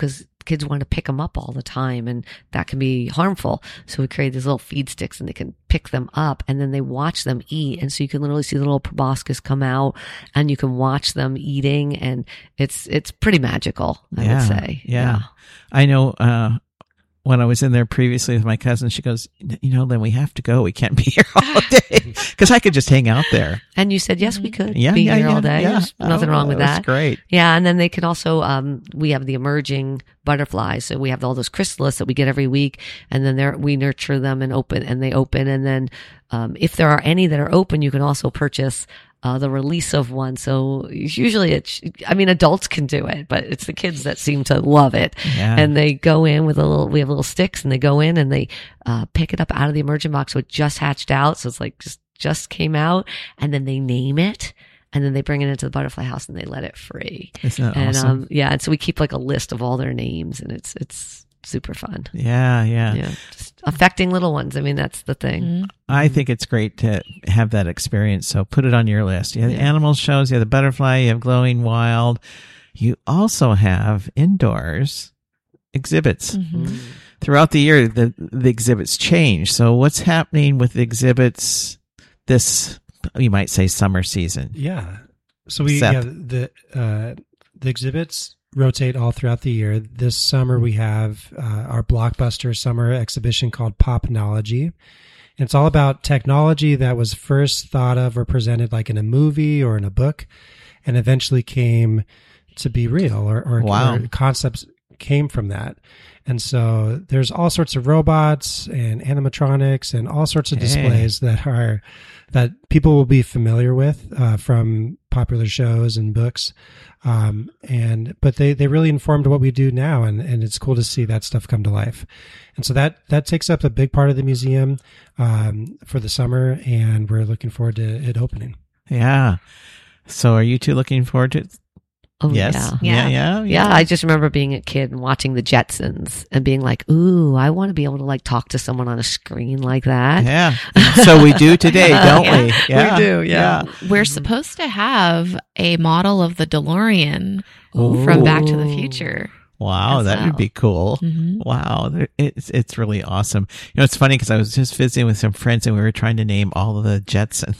kids want to pick them up all the time, and that can be harmful. So we create these little feed sticks, and they can pick them up, and then they watch them eat. And so you can literally see the little proboscis come out, and you can watch them eating, and it's it's pretty magical, I yeah, would say. Yeah. yeah. I know uh, when I was in there previously with my cousin, she goes, you know, then we have to go. We can't be here all day because I could just hang out there. And you said, yes, we could yeah, be yeah, here yeah, all day. Yeah. There's nothing oh, wrong with that. That's great. Yeah. And then they can also, um, we have the emerging butterflies. So we have all those chrysalids that we get every week, and then there, we nurture them and open, and they open. And then, um, if there are any that are open, you can also purchase Uh, the release of one. So usually it's, I mean, adults can do it, but it's the kids that seem to love it. Yeah. And they go in with a little, we have little sticks, and they go in and they, uh, pick it up out of the emergent box. So it just hatched out. So it's like just, just came out, and then they name it, and then they bring it into the butterfly house and they let it free. Isn't that and, awesome? um, yeah. And so we keep like a list of all their names, and it's, it's super fun. Yeah, yeah. Yeah. Just affecting little ones. I mean, that's the thing. Mm-hmm. I think it's great to have that experience. So put it on your list. You have the Yeah. animal shows, you have the butterfly, you have glowing wild. You also have indoors exhibits. Mm-hmm. Throughout the year, the, the exhibits change. So what's happening with the exhibits this, you might say, summer season? Yeah. So we Seth. yeah, the uh, the exhibits rotate all throughout the year. This summer we have uh, our blockbuster summer exhibition called Popnology. And it's all about technology that was first thought of or presented like in a movie or in a book, and eventually came to be real, or, or, Wow. or concepts came from that. And so there's all sorts of robots and animatronics and all sorts of Hey. displays that are that people will be familiar with uh, from popular shows and books. Um, and but they, they really informed what we do now, and, and it's cool to see that stuff come to life. And so that that takes up a big part of the museum um, for the summer, and we're looking forward to it opening. Yeah. So are you two looking forward to it? Oh, Yes. yeah. Yeah. Yeah. Yeah, I just remember being a kid and watching the Jetsons and being like, ooh, I want to be able to like talk to someone on a screen like that. Yeah. So we do today, don't we? Yeah. We do, yeah. We're supposed to have a model of the DeLorean Ooh. from Back to the Future. Wow, as that well. would be cool. Mm-hmm. Wow, it's it's really awesome. You know, it's funny because I was just visiting with some friends and we were trying to name all of the Jetsons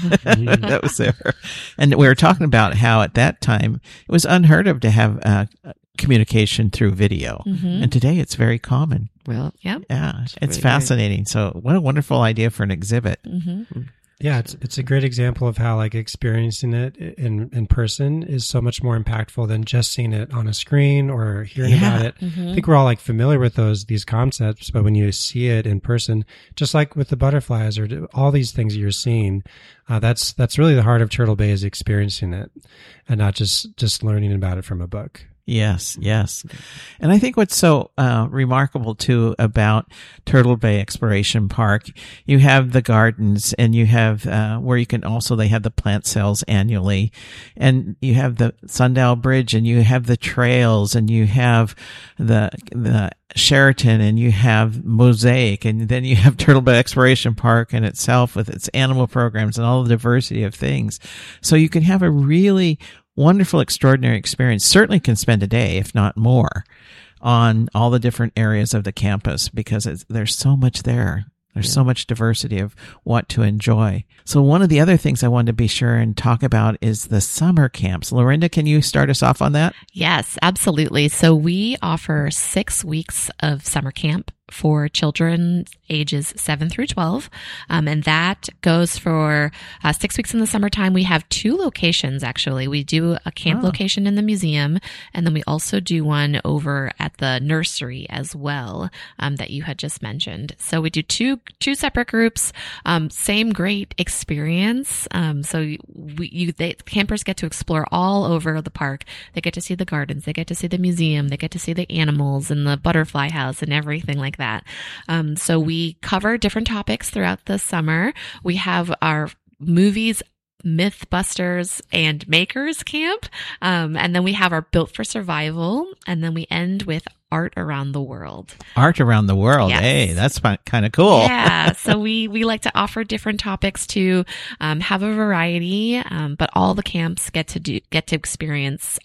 that was there, and we were talking about how at that time it was unheard of to have uh, communication through video, Mm-hmm. and today it's very common. Well, Yep. Yeah, it's really fascinating. So, what a wonderful idea for an exhibit. Mm-hmm. Yeah, it's it's a great example of how like experiencing it in in person is so much more impactful than just seeing it on a screen or hearing Yeah. about it. Mm-hmm. I think we're all like familiar with those these concepts, but when you see it in person, just like with the butterflies or all these things you're seeing, uh, that's that's really the heart of Turtle Bay, is experiencing it and not just just learning about it from a book. Yes, yes. And I think what's so uh, remarkable too about Turtle Bay Exploration Park, you have the gardens and you have uh, where you can also, they have the plant sales annually, and you have the Sundial Bridge and you have the trails and you have the, the Sheraton and you have Mosaic, and then you have Turtle Bay Exploration Park in itself with its animal programs and all the diversity of things. So you can have a really wonderful, extraordinary experience. Certainly can spend a day, if not more, on all the different areas of the campus because it's, there's so much there. There's Yeah. so much diversity of what to enjoy. So one of the other things I wanted to be sure and talk about is the summer camps. Lorinda, can you start us off on that? Yes, absolutely. So we offer six weeks of summer camp for children ages seven through twelve. Um, and that goes for uh, six weeks in the summertime. We have two locations, actually. We do a camp Oh. location in the museum, and then we also do one over at the nursery as well, um, that you had just mentioned. So we do two, two separate groups, um, same great experience. Um, so we, you, they, campers get to explore all over the park. They get to see the gardens. They get to see the museum. They get to see the animals and the butterfly house and everything like that. Um, so we cover different topics throughout the summer. We have our movies, Mythbusters and Makers Camp. Um, and then we have our Built for Survival. And then we end with Art Around the World. Art around the world. Yes. Hey, that's kind of cool. Yeah. So we, we like to offer different topics to, um, have a variety. Um, but all the camps get to do, get to experience all of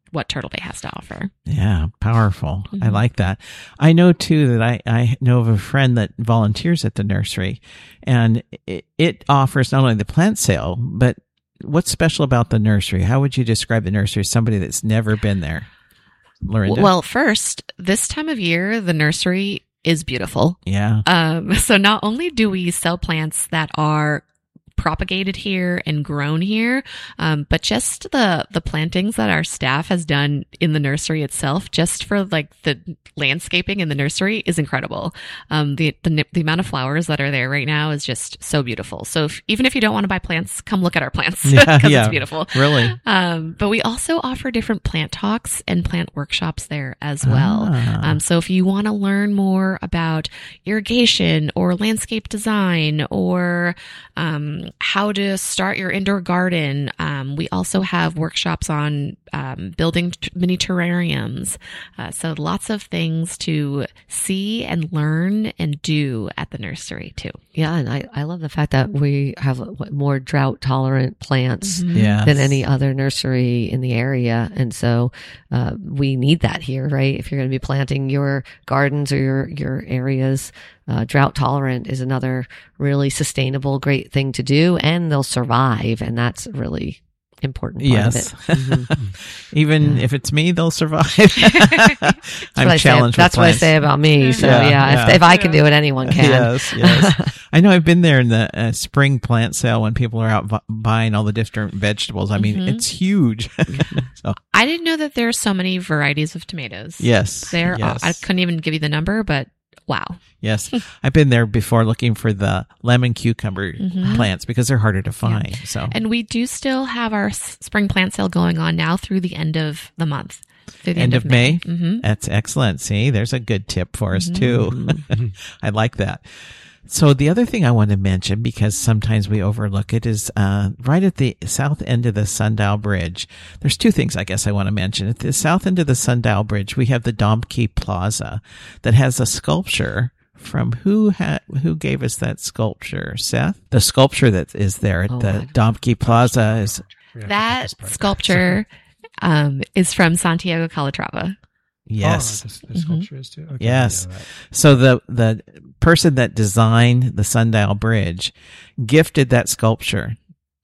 what Turtle Bay has to offer. Yeah, powerful. Mm-hmm. I like that. I know too that I, I know of a friend that volunteers at the nursery, and it, it offers not only the plant sale, but what's special about the nursery? How would you describe the nursery as somebody that's never been there? Lorinda? Well, first, this time of year, the nursery is beautiful. Yeah. Um, so not only do we sell plants that are propagated here and grown here, um, but just the the plantings that our staff has done in the nursery itself, just for like the landscaping in the nursery, is incredible. Um, the, the the amount of flowers that are there right now is just so beautiful. So if, even if you don't want to buy plants, come look at our plants because Yeah, yeah, it's beautiful. Really. Um, but we also offer different plant talks and plant workshops there as well. Ah. Um, so if you want to learn more about irrigation or landscape design or um, how to start your indoor garden, um, we also have workshops on um, building t- mini terrariums. Uh, so lots of things to see and learn and do at the nursery too. Yeah, and I, I love the fact that we have what, more drought tolerant plants Mhm. Yes. than any other nursery in the area. And so uh, we need that here, right? If you're going to be planting your gardens or your, your areas, uh, drought tolerant is another really sustainable, great thing to do, and they'll survive. And that's really important part Yes. of it. Mhm. Even if it's me, they'll survive. That's what I'm I say- challenged with That's what I plants. say about me. So Yeah, yeah, yeah. If, if I can do it, anyone can. Yes, yes. I know I've been there in the uh, spring plant sale when people are out v- buying all the different vegetables. I mean, Mhm. it's huge. So, I didn't know that there are so many varieties of tomatoes. yes. There yes. are, I couldn't even give you the number, but wow. Yes. I've been there before looking for the lemon cucumber Mhm. plants because they're harder to find. So, And we do still have our s- spring plant sale going on now through the end of the month. Through the End of May? Mm-hmm. that's excellent. See, there's a good tip for us too. Mhm. I like that. So the other thing I want to mention, because sometimes we overlook it, is uh, right at the south end of the Sundial Bridge. There's two things I guess I want to mention. At the south end of the Sundial Bridge, we have the Domke Plaza that has a sculpture from who ha- who gave us that sculpture, Seth? The sculpture that is there at Oh, I the don't- Domke Plaza is That sculpture um, is from Santiago Calatrava. yes. Oh, the, the sculpture is too. Okay, I Yes. know that. So the the person that designed the Sundial Bridge gifted that sculpture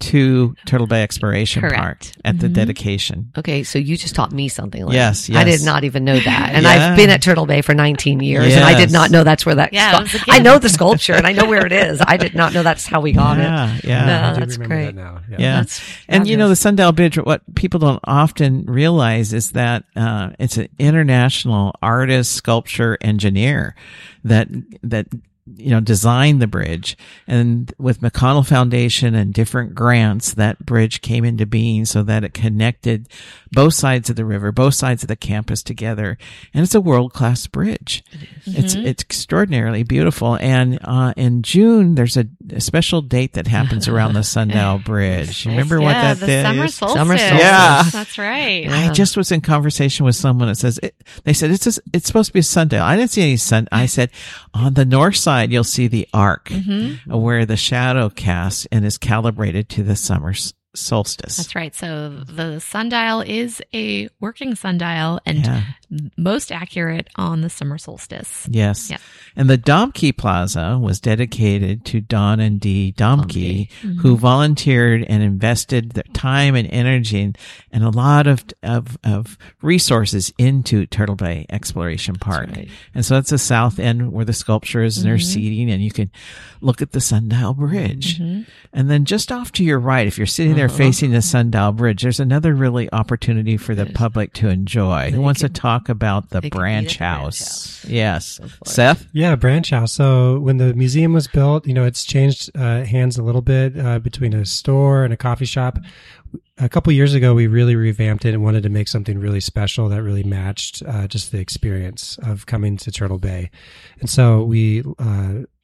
to Turtle Bay Exploration Correct. Park at the Mhm. dedication. Okay, so you just taught me something. Like Yes, I yes. did not even know that, and Yeah. I've been at Turtle Bay for nineteen years, and I Yes. did not know that's where that. Yeah, scu- it was a I gift. know the sculpture, and I know where it is. I did not know that's how we got it. Yeah, yeah. No, I do that's remember great. that now. Yeah. Yeah. That's And you know, the fabulous. Sundial Bridge, what people don't often realize is that uh, it's an international artist, sculpture, engineer that that you know designed the bridge. And with McConnell Foundation and different grants, that bridge came into being so that it connected both sides of the river, both sides of the campus together. And it's a world class bridge. It's it's extraordinarily beautiful. And uh, in June, there's a, a special date that happens around the Sundial Bridge. You remember what yeah, that the day summer is? solstice. Summer solstice. Yeah. That's right. Yeah. I just was in conversation with someone that says it, they said it's just, it's supposed to be a sundial. I didn't see any sun. I said on the north side you'll see the arc Mm-hmm. where the shadow casts and is calibrated to the summer s- solstice. That's right. So the sundial is a working sundial and Yeah. most accurate on the summer solstice. Yes. Yeah. And the Domke Plaza was dedicated to Don and Dee Domke, Mhm. who volunteered and invested their time and energy and, and a lot of, of, of resources into Turtle Bay Exploration Park. right. And so that's the south end where the sculpture is and there's Mhm. seating and you can look at the Sundial Bridge. Mhm. And then just off to your right, if you're sitting there Uh-huh. facing the Sundial Bridge, there's another really opportunity for the Yes. public to enjoy. Who They wants can- to talk about the they can branch eat at the branch house? house. Yes. Go for it. Seth? Yeah, branch house. So when the museum was built, you know, it's changed uh, hands a little bit uh, between a store and a coffee shop. A couple years ago, we really revamped it and wanted to make something really special that really matched uh, just the experience of coming to Turtle Bay. And so we uh,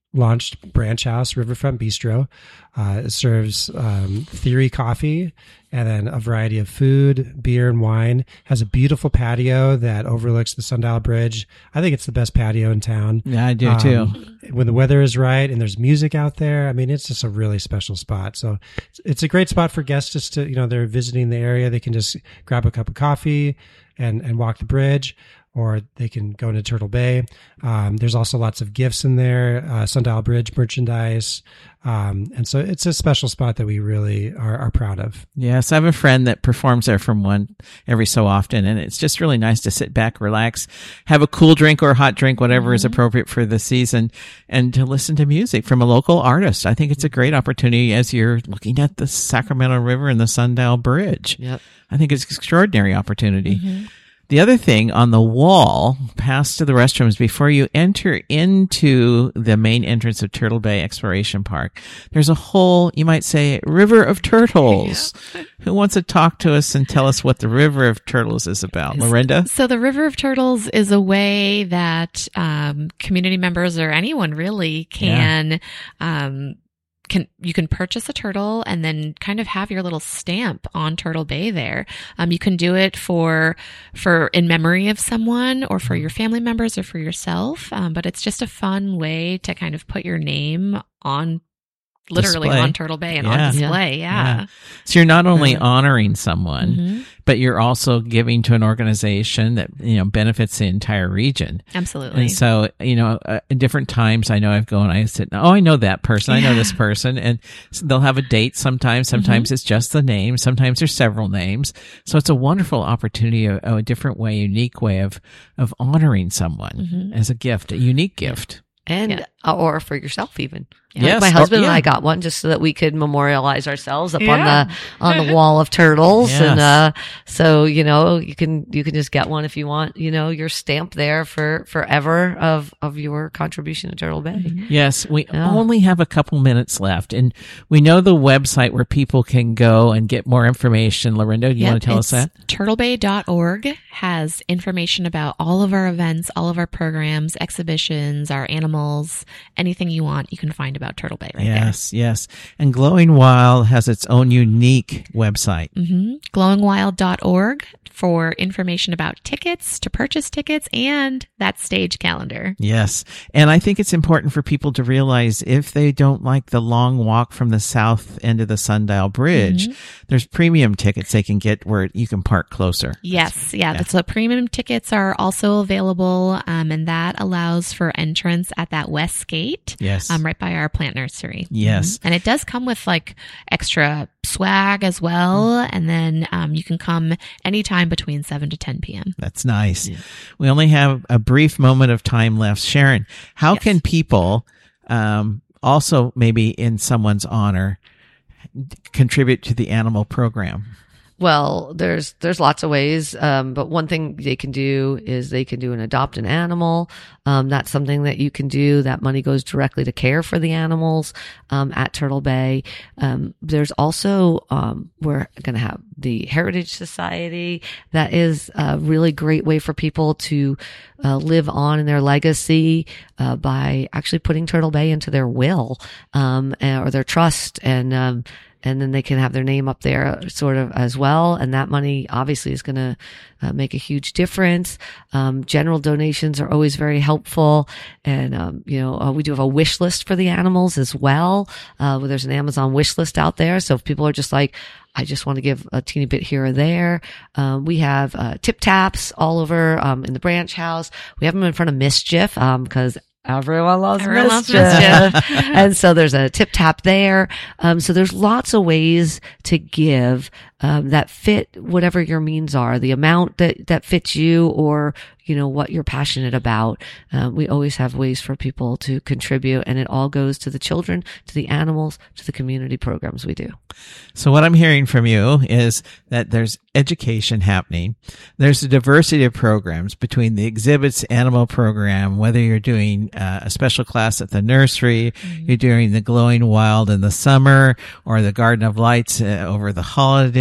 launched Branch House Riverfront Bistro. Uh, it serves um, Theory coffee and then a variety of food, beer, and wine. Has a beautiful patio that overlooks the Sundial Bridge. I think it's the best patio in town. Yeah, I do um, too. When the weather is right and there's music out there, I mean, it's just a really special spot. So it's, it's a great spot for guests just to, you know, they're visiting the area. They can just grab a cup of coffee and, and walk the bridge, or they can go into Turtle Bay. Um, there's also lots of gifts in there, uh, Sundial Bridge merchandise. Um, and so it's a special spot that we really are, are proud of. Yes, I have a friend that performs there from one every so often, and it's just really nice to sit back, relax, have a cool drink or a hot drink, whatever mm-hmm. is appropriate for the season, and to listen to music from a local artist. I think it's a great opportunity as you're looking at the Sacramento River and the Sundial Bridge. Yep. I think it's an extraordinary opportunity. Mm-hmm. The other thing on the wall, past to the restrooms, before you enter into the main entrance of Turtle Bay Exploration Park, there's a whole, you might say, River of Turtles. Yeah. Who wants to talk to us and tell us what the River of Turtles is about? Lorinda? So the River of Turtles is a way that um, community members or anyone really can... Yeah. Um, Can, you can purchase a turtle and then kind of have your little stamp on Turtle Bay there. Um, you can do it for, for in memory of someone or for your family members or for yourself. Um, but it's just a fun way to kind of put your name on, literally display. on Turtle Bay and yeah. on display. Yeah. yeah. So you're not only Really? honoring someone, Mm-hmm. but you're also giving to an organization that, you know, benefits the entire region. Absolutely. And so, you know, uh, at different times I know I've gone, I said, oh, I know that person. I know this person. And so they'll have a date sometimes. Sometimes mm-hmm. it's just the name. Sometimes there's several names. So it's a wonderful opportunity, a, a different way, unique way of, of honoring someone mm-hmm. as a gift, a unique gift. And, yeah. or for yourself even. You know, yes. My husband or, yeah. and I got one just so that we could memorialize ourselves up yeah. on the, on the wall of turtles. Yes. And, uh, so, you know, you can, you can just get one if you want, you know, your stamp there for forever of, of your contribution to Turtle Bay. Mm-hmm. Yes. We yeah. only have a couple minutes left, and we know the website where people can go and get more information. Lorinda, do you yep, want to tell us that? turtle bay dot org has information about all of our events, all of our programs, exhibitions, our animals, anything you want, you can find about Turtle Bay right yes, there. Yes, yes. And Glowing Wild has its own unique website. Mm-hmm. glowing wild dot org for information about tickets, to purchase tickets, and that stage calendar. Yes. And I think it's important for people to realize if they don't like the long walk from the south end of the Sundial Bridge, mm-hmm. there's premium tickets they can get where you can park closer. Yes. Yeah. yeah. So premium tickets are also available, um, and that allows for entrance at that west gate. Yes. Um, right by our plant nursery. Yes. Mm-hmm. And it does come with like extra swag as well. Mm-hmm. And then um, you can come anytime between seven to ten p.m. That's nice. Yeah. We only have a brief moment of time left. Sharon, how yes. can people um, also maybe in someone's honor contribute to the animal program? Well, there's there's lots of ways, um, but one thing they can do is they can do an adopt an animal. Um, that's something that you can do. That money goes directly to care for the animals um, at Turtle Bay. Um, there's also um, we're going to have the Heritage Society. That is a really great way for people to uh, live on in their legacy uh, by actually putting Turtle Bay into their will um, or their trust and. Um, And then they can have their name up there sort of as well. And that money obviously is going to uh, make a huge difference. Um, general donations are always very helpful. And, um, you know, uh, we do have a wish list for the animals as well. Uh, there's an Amazon wish list out there. So if people are just like, I just want to give a teeny bit here or there. Um, we have, uh, tip taps all over, um, in the Branch House. We have them in front of Mischief, um, because Everyone loves Everyone loves mischief. And so there's a tip tap there. Um, so there's lots of ways to give, um, that fit whatever your means are, the amount that, that fits you or, you know, what you're passionate about. Um, we always have ways for people to contribute, and it all goes to the children, to the animals, to the community programs we do. So what I'm hearing from you is that there's education happening. There's a diversity of programs between the exhibits, animal program, whether you're doing uh, a special class at the nursery, mm-hmm. you're doing the Glowing Wild in the summer, or the Garden of Lights uh, over the holidays.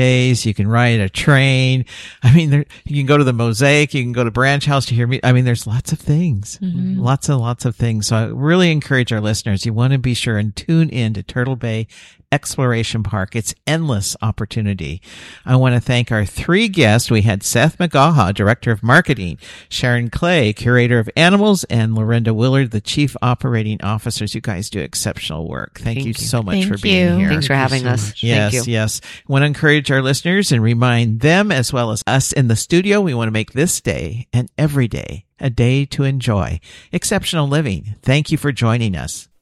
cafes. You can ride a train. I mean, there, you can go to the Mosaic. You can go to Branch House to hear me. I mean, there's lots of things, mm-hmm. lots and lots of things. So I really encourage our listeners. You want to be sure and tune in to Turtle Bay Exploration Park. It's endless opportunity. I want to thank our three guests. We had Seth McGaha, Director of Marketing, Sharon Clay, Curator of Animals, and Lorinda Willard, the Chief Operating Officers. You guys do exceptional work. Thank, thank you, you so much thank for you. being here. Thanks for having so us. much. Yes, thank you. yes. I want to encourage our listeners and remind them as well as us in the studio. We want to make this day and every day a day to enjoy exceptional living. Thank you for joining us.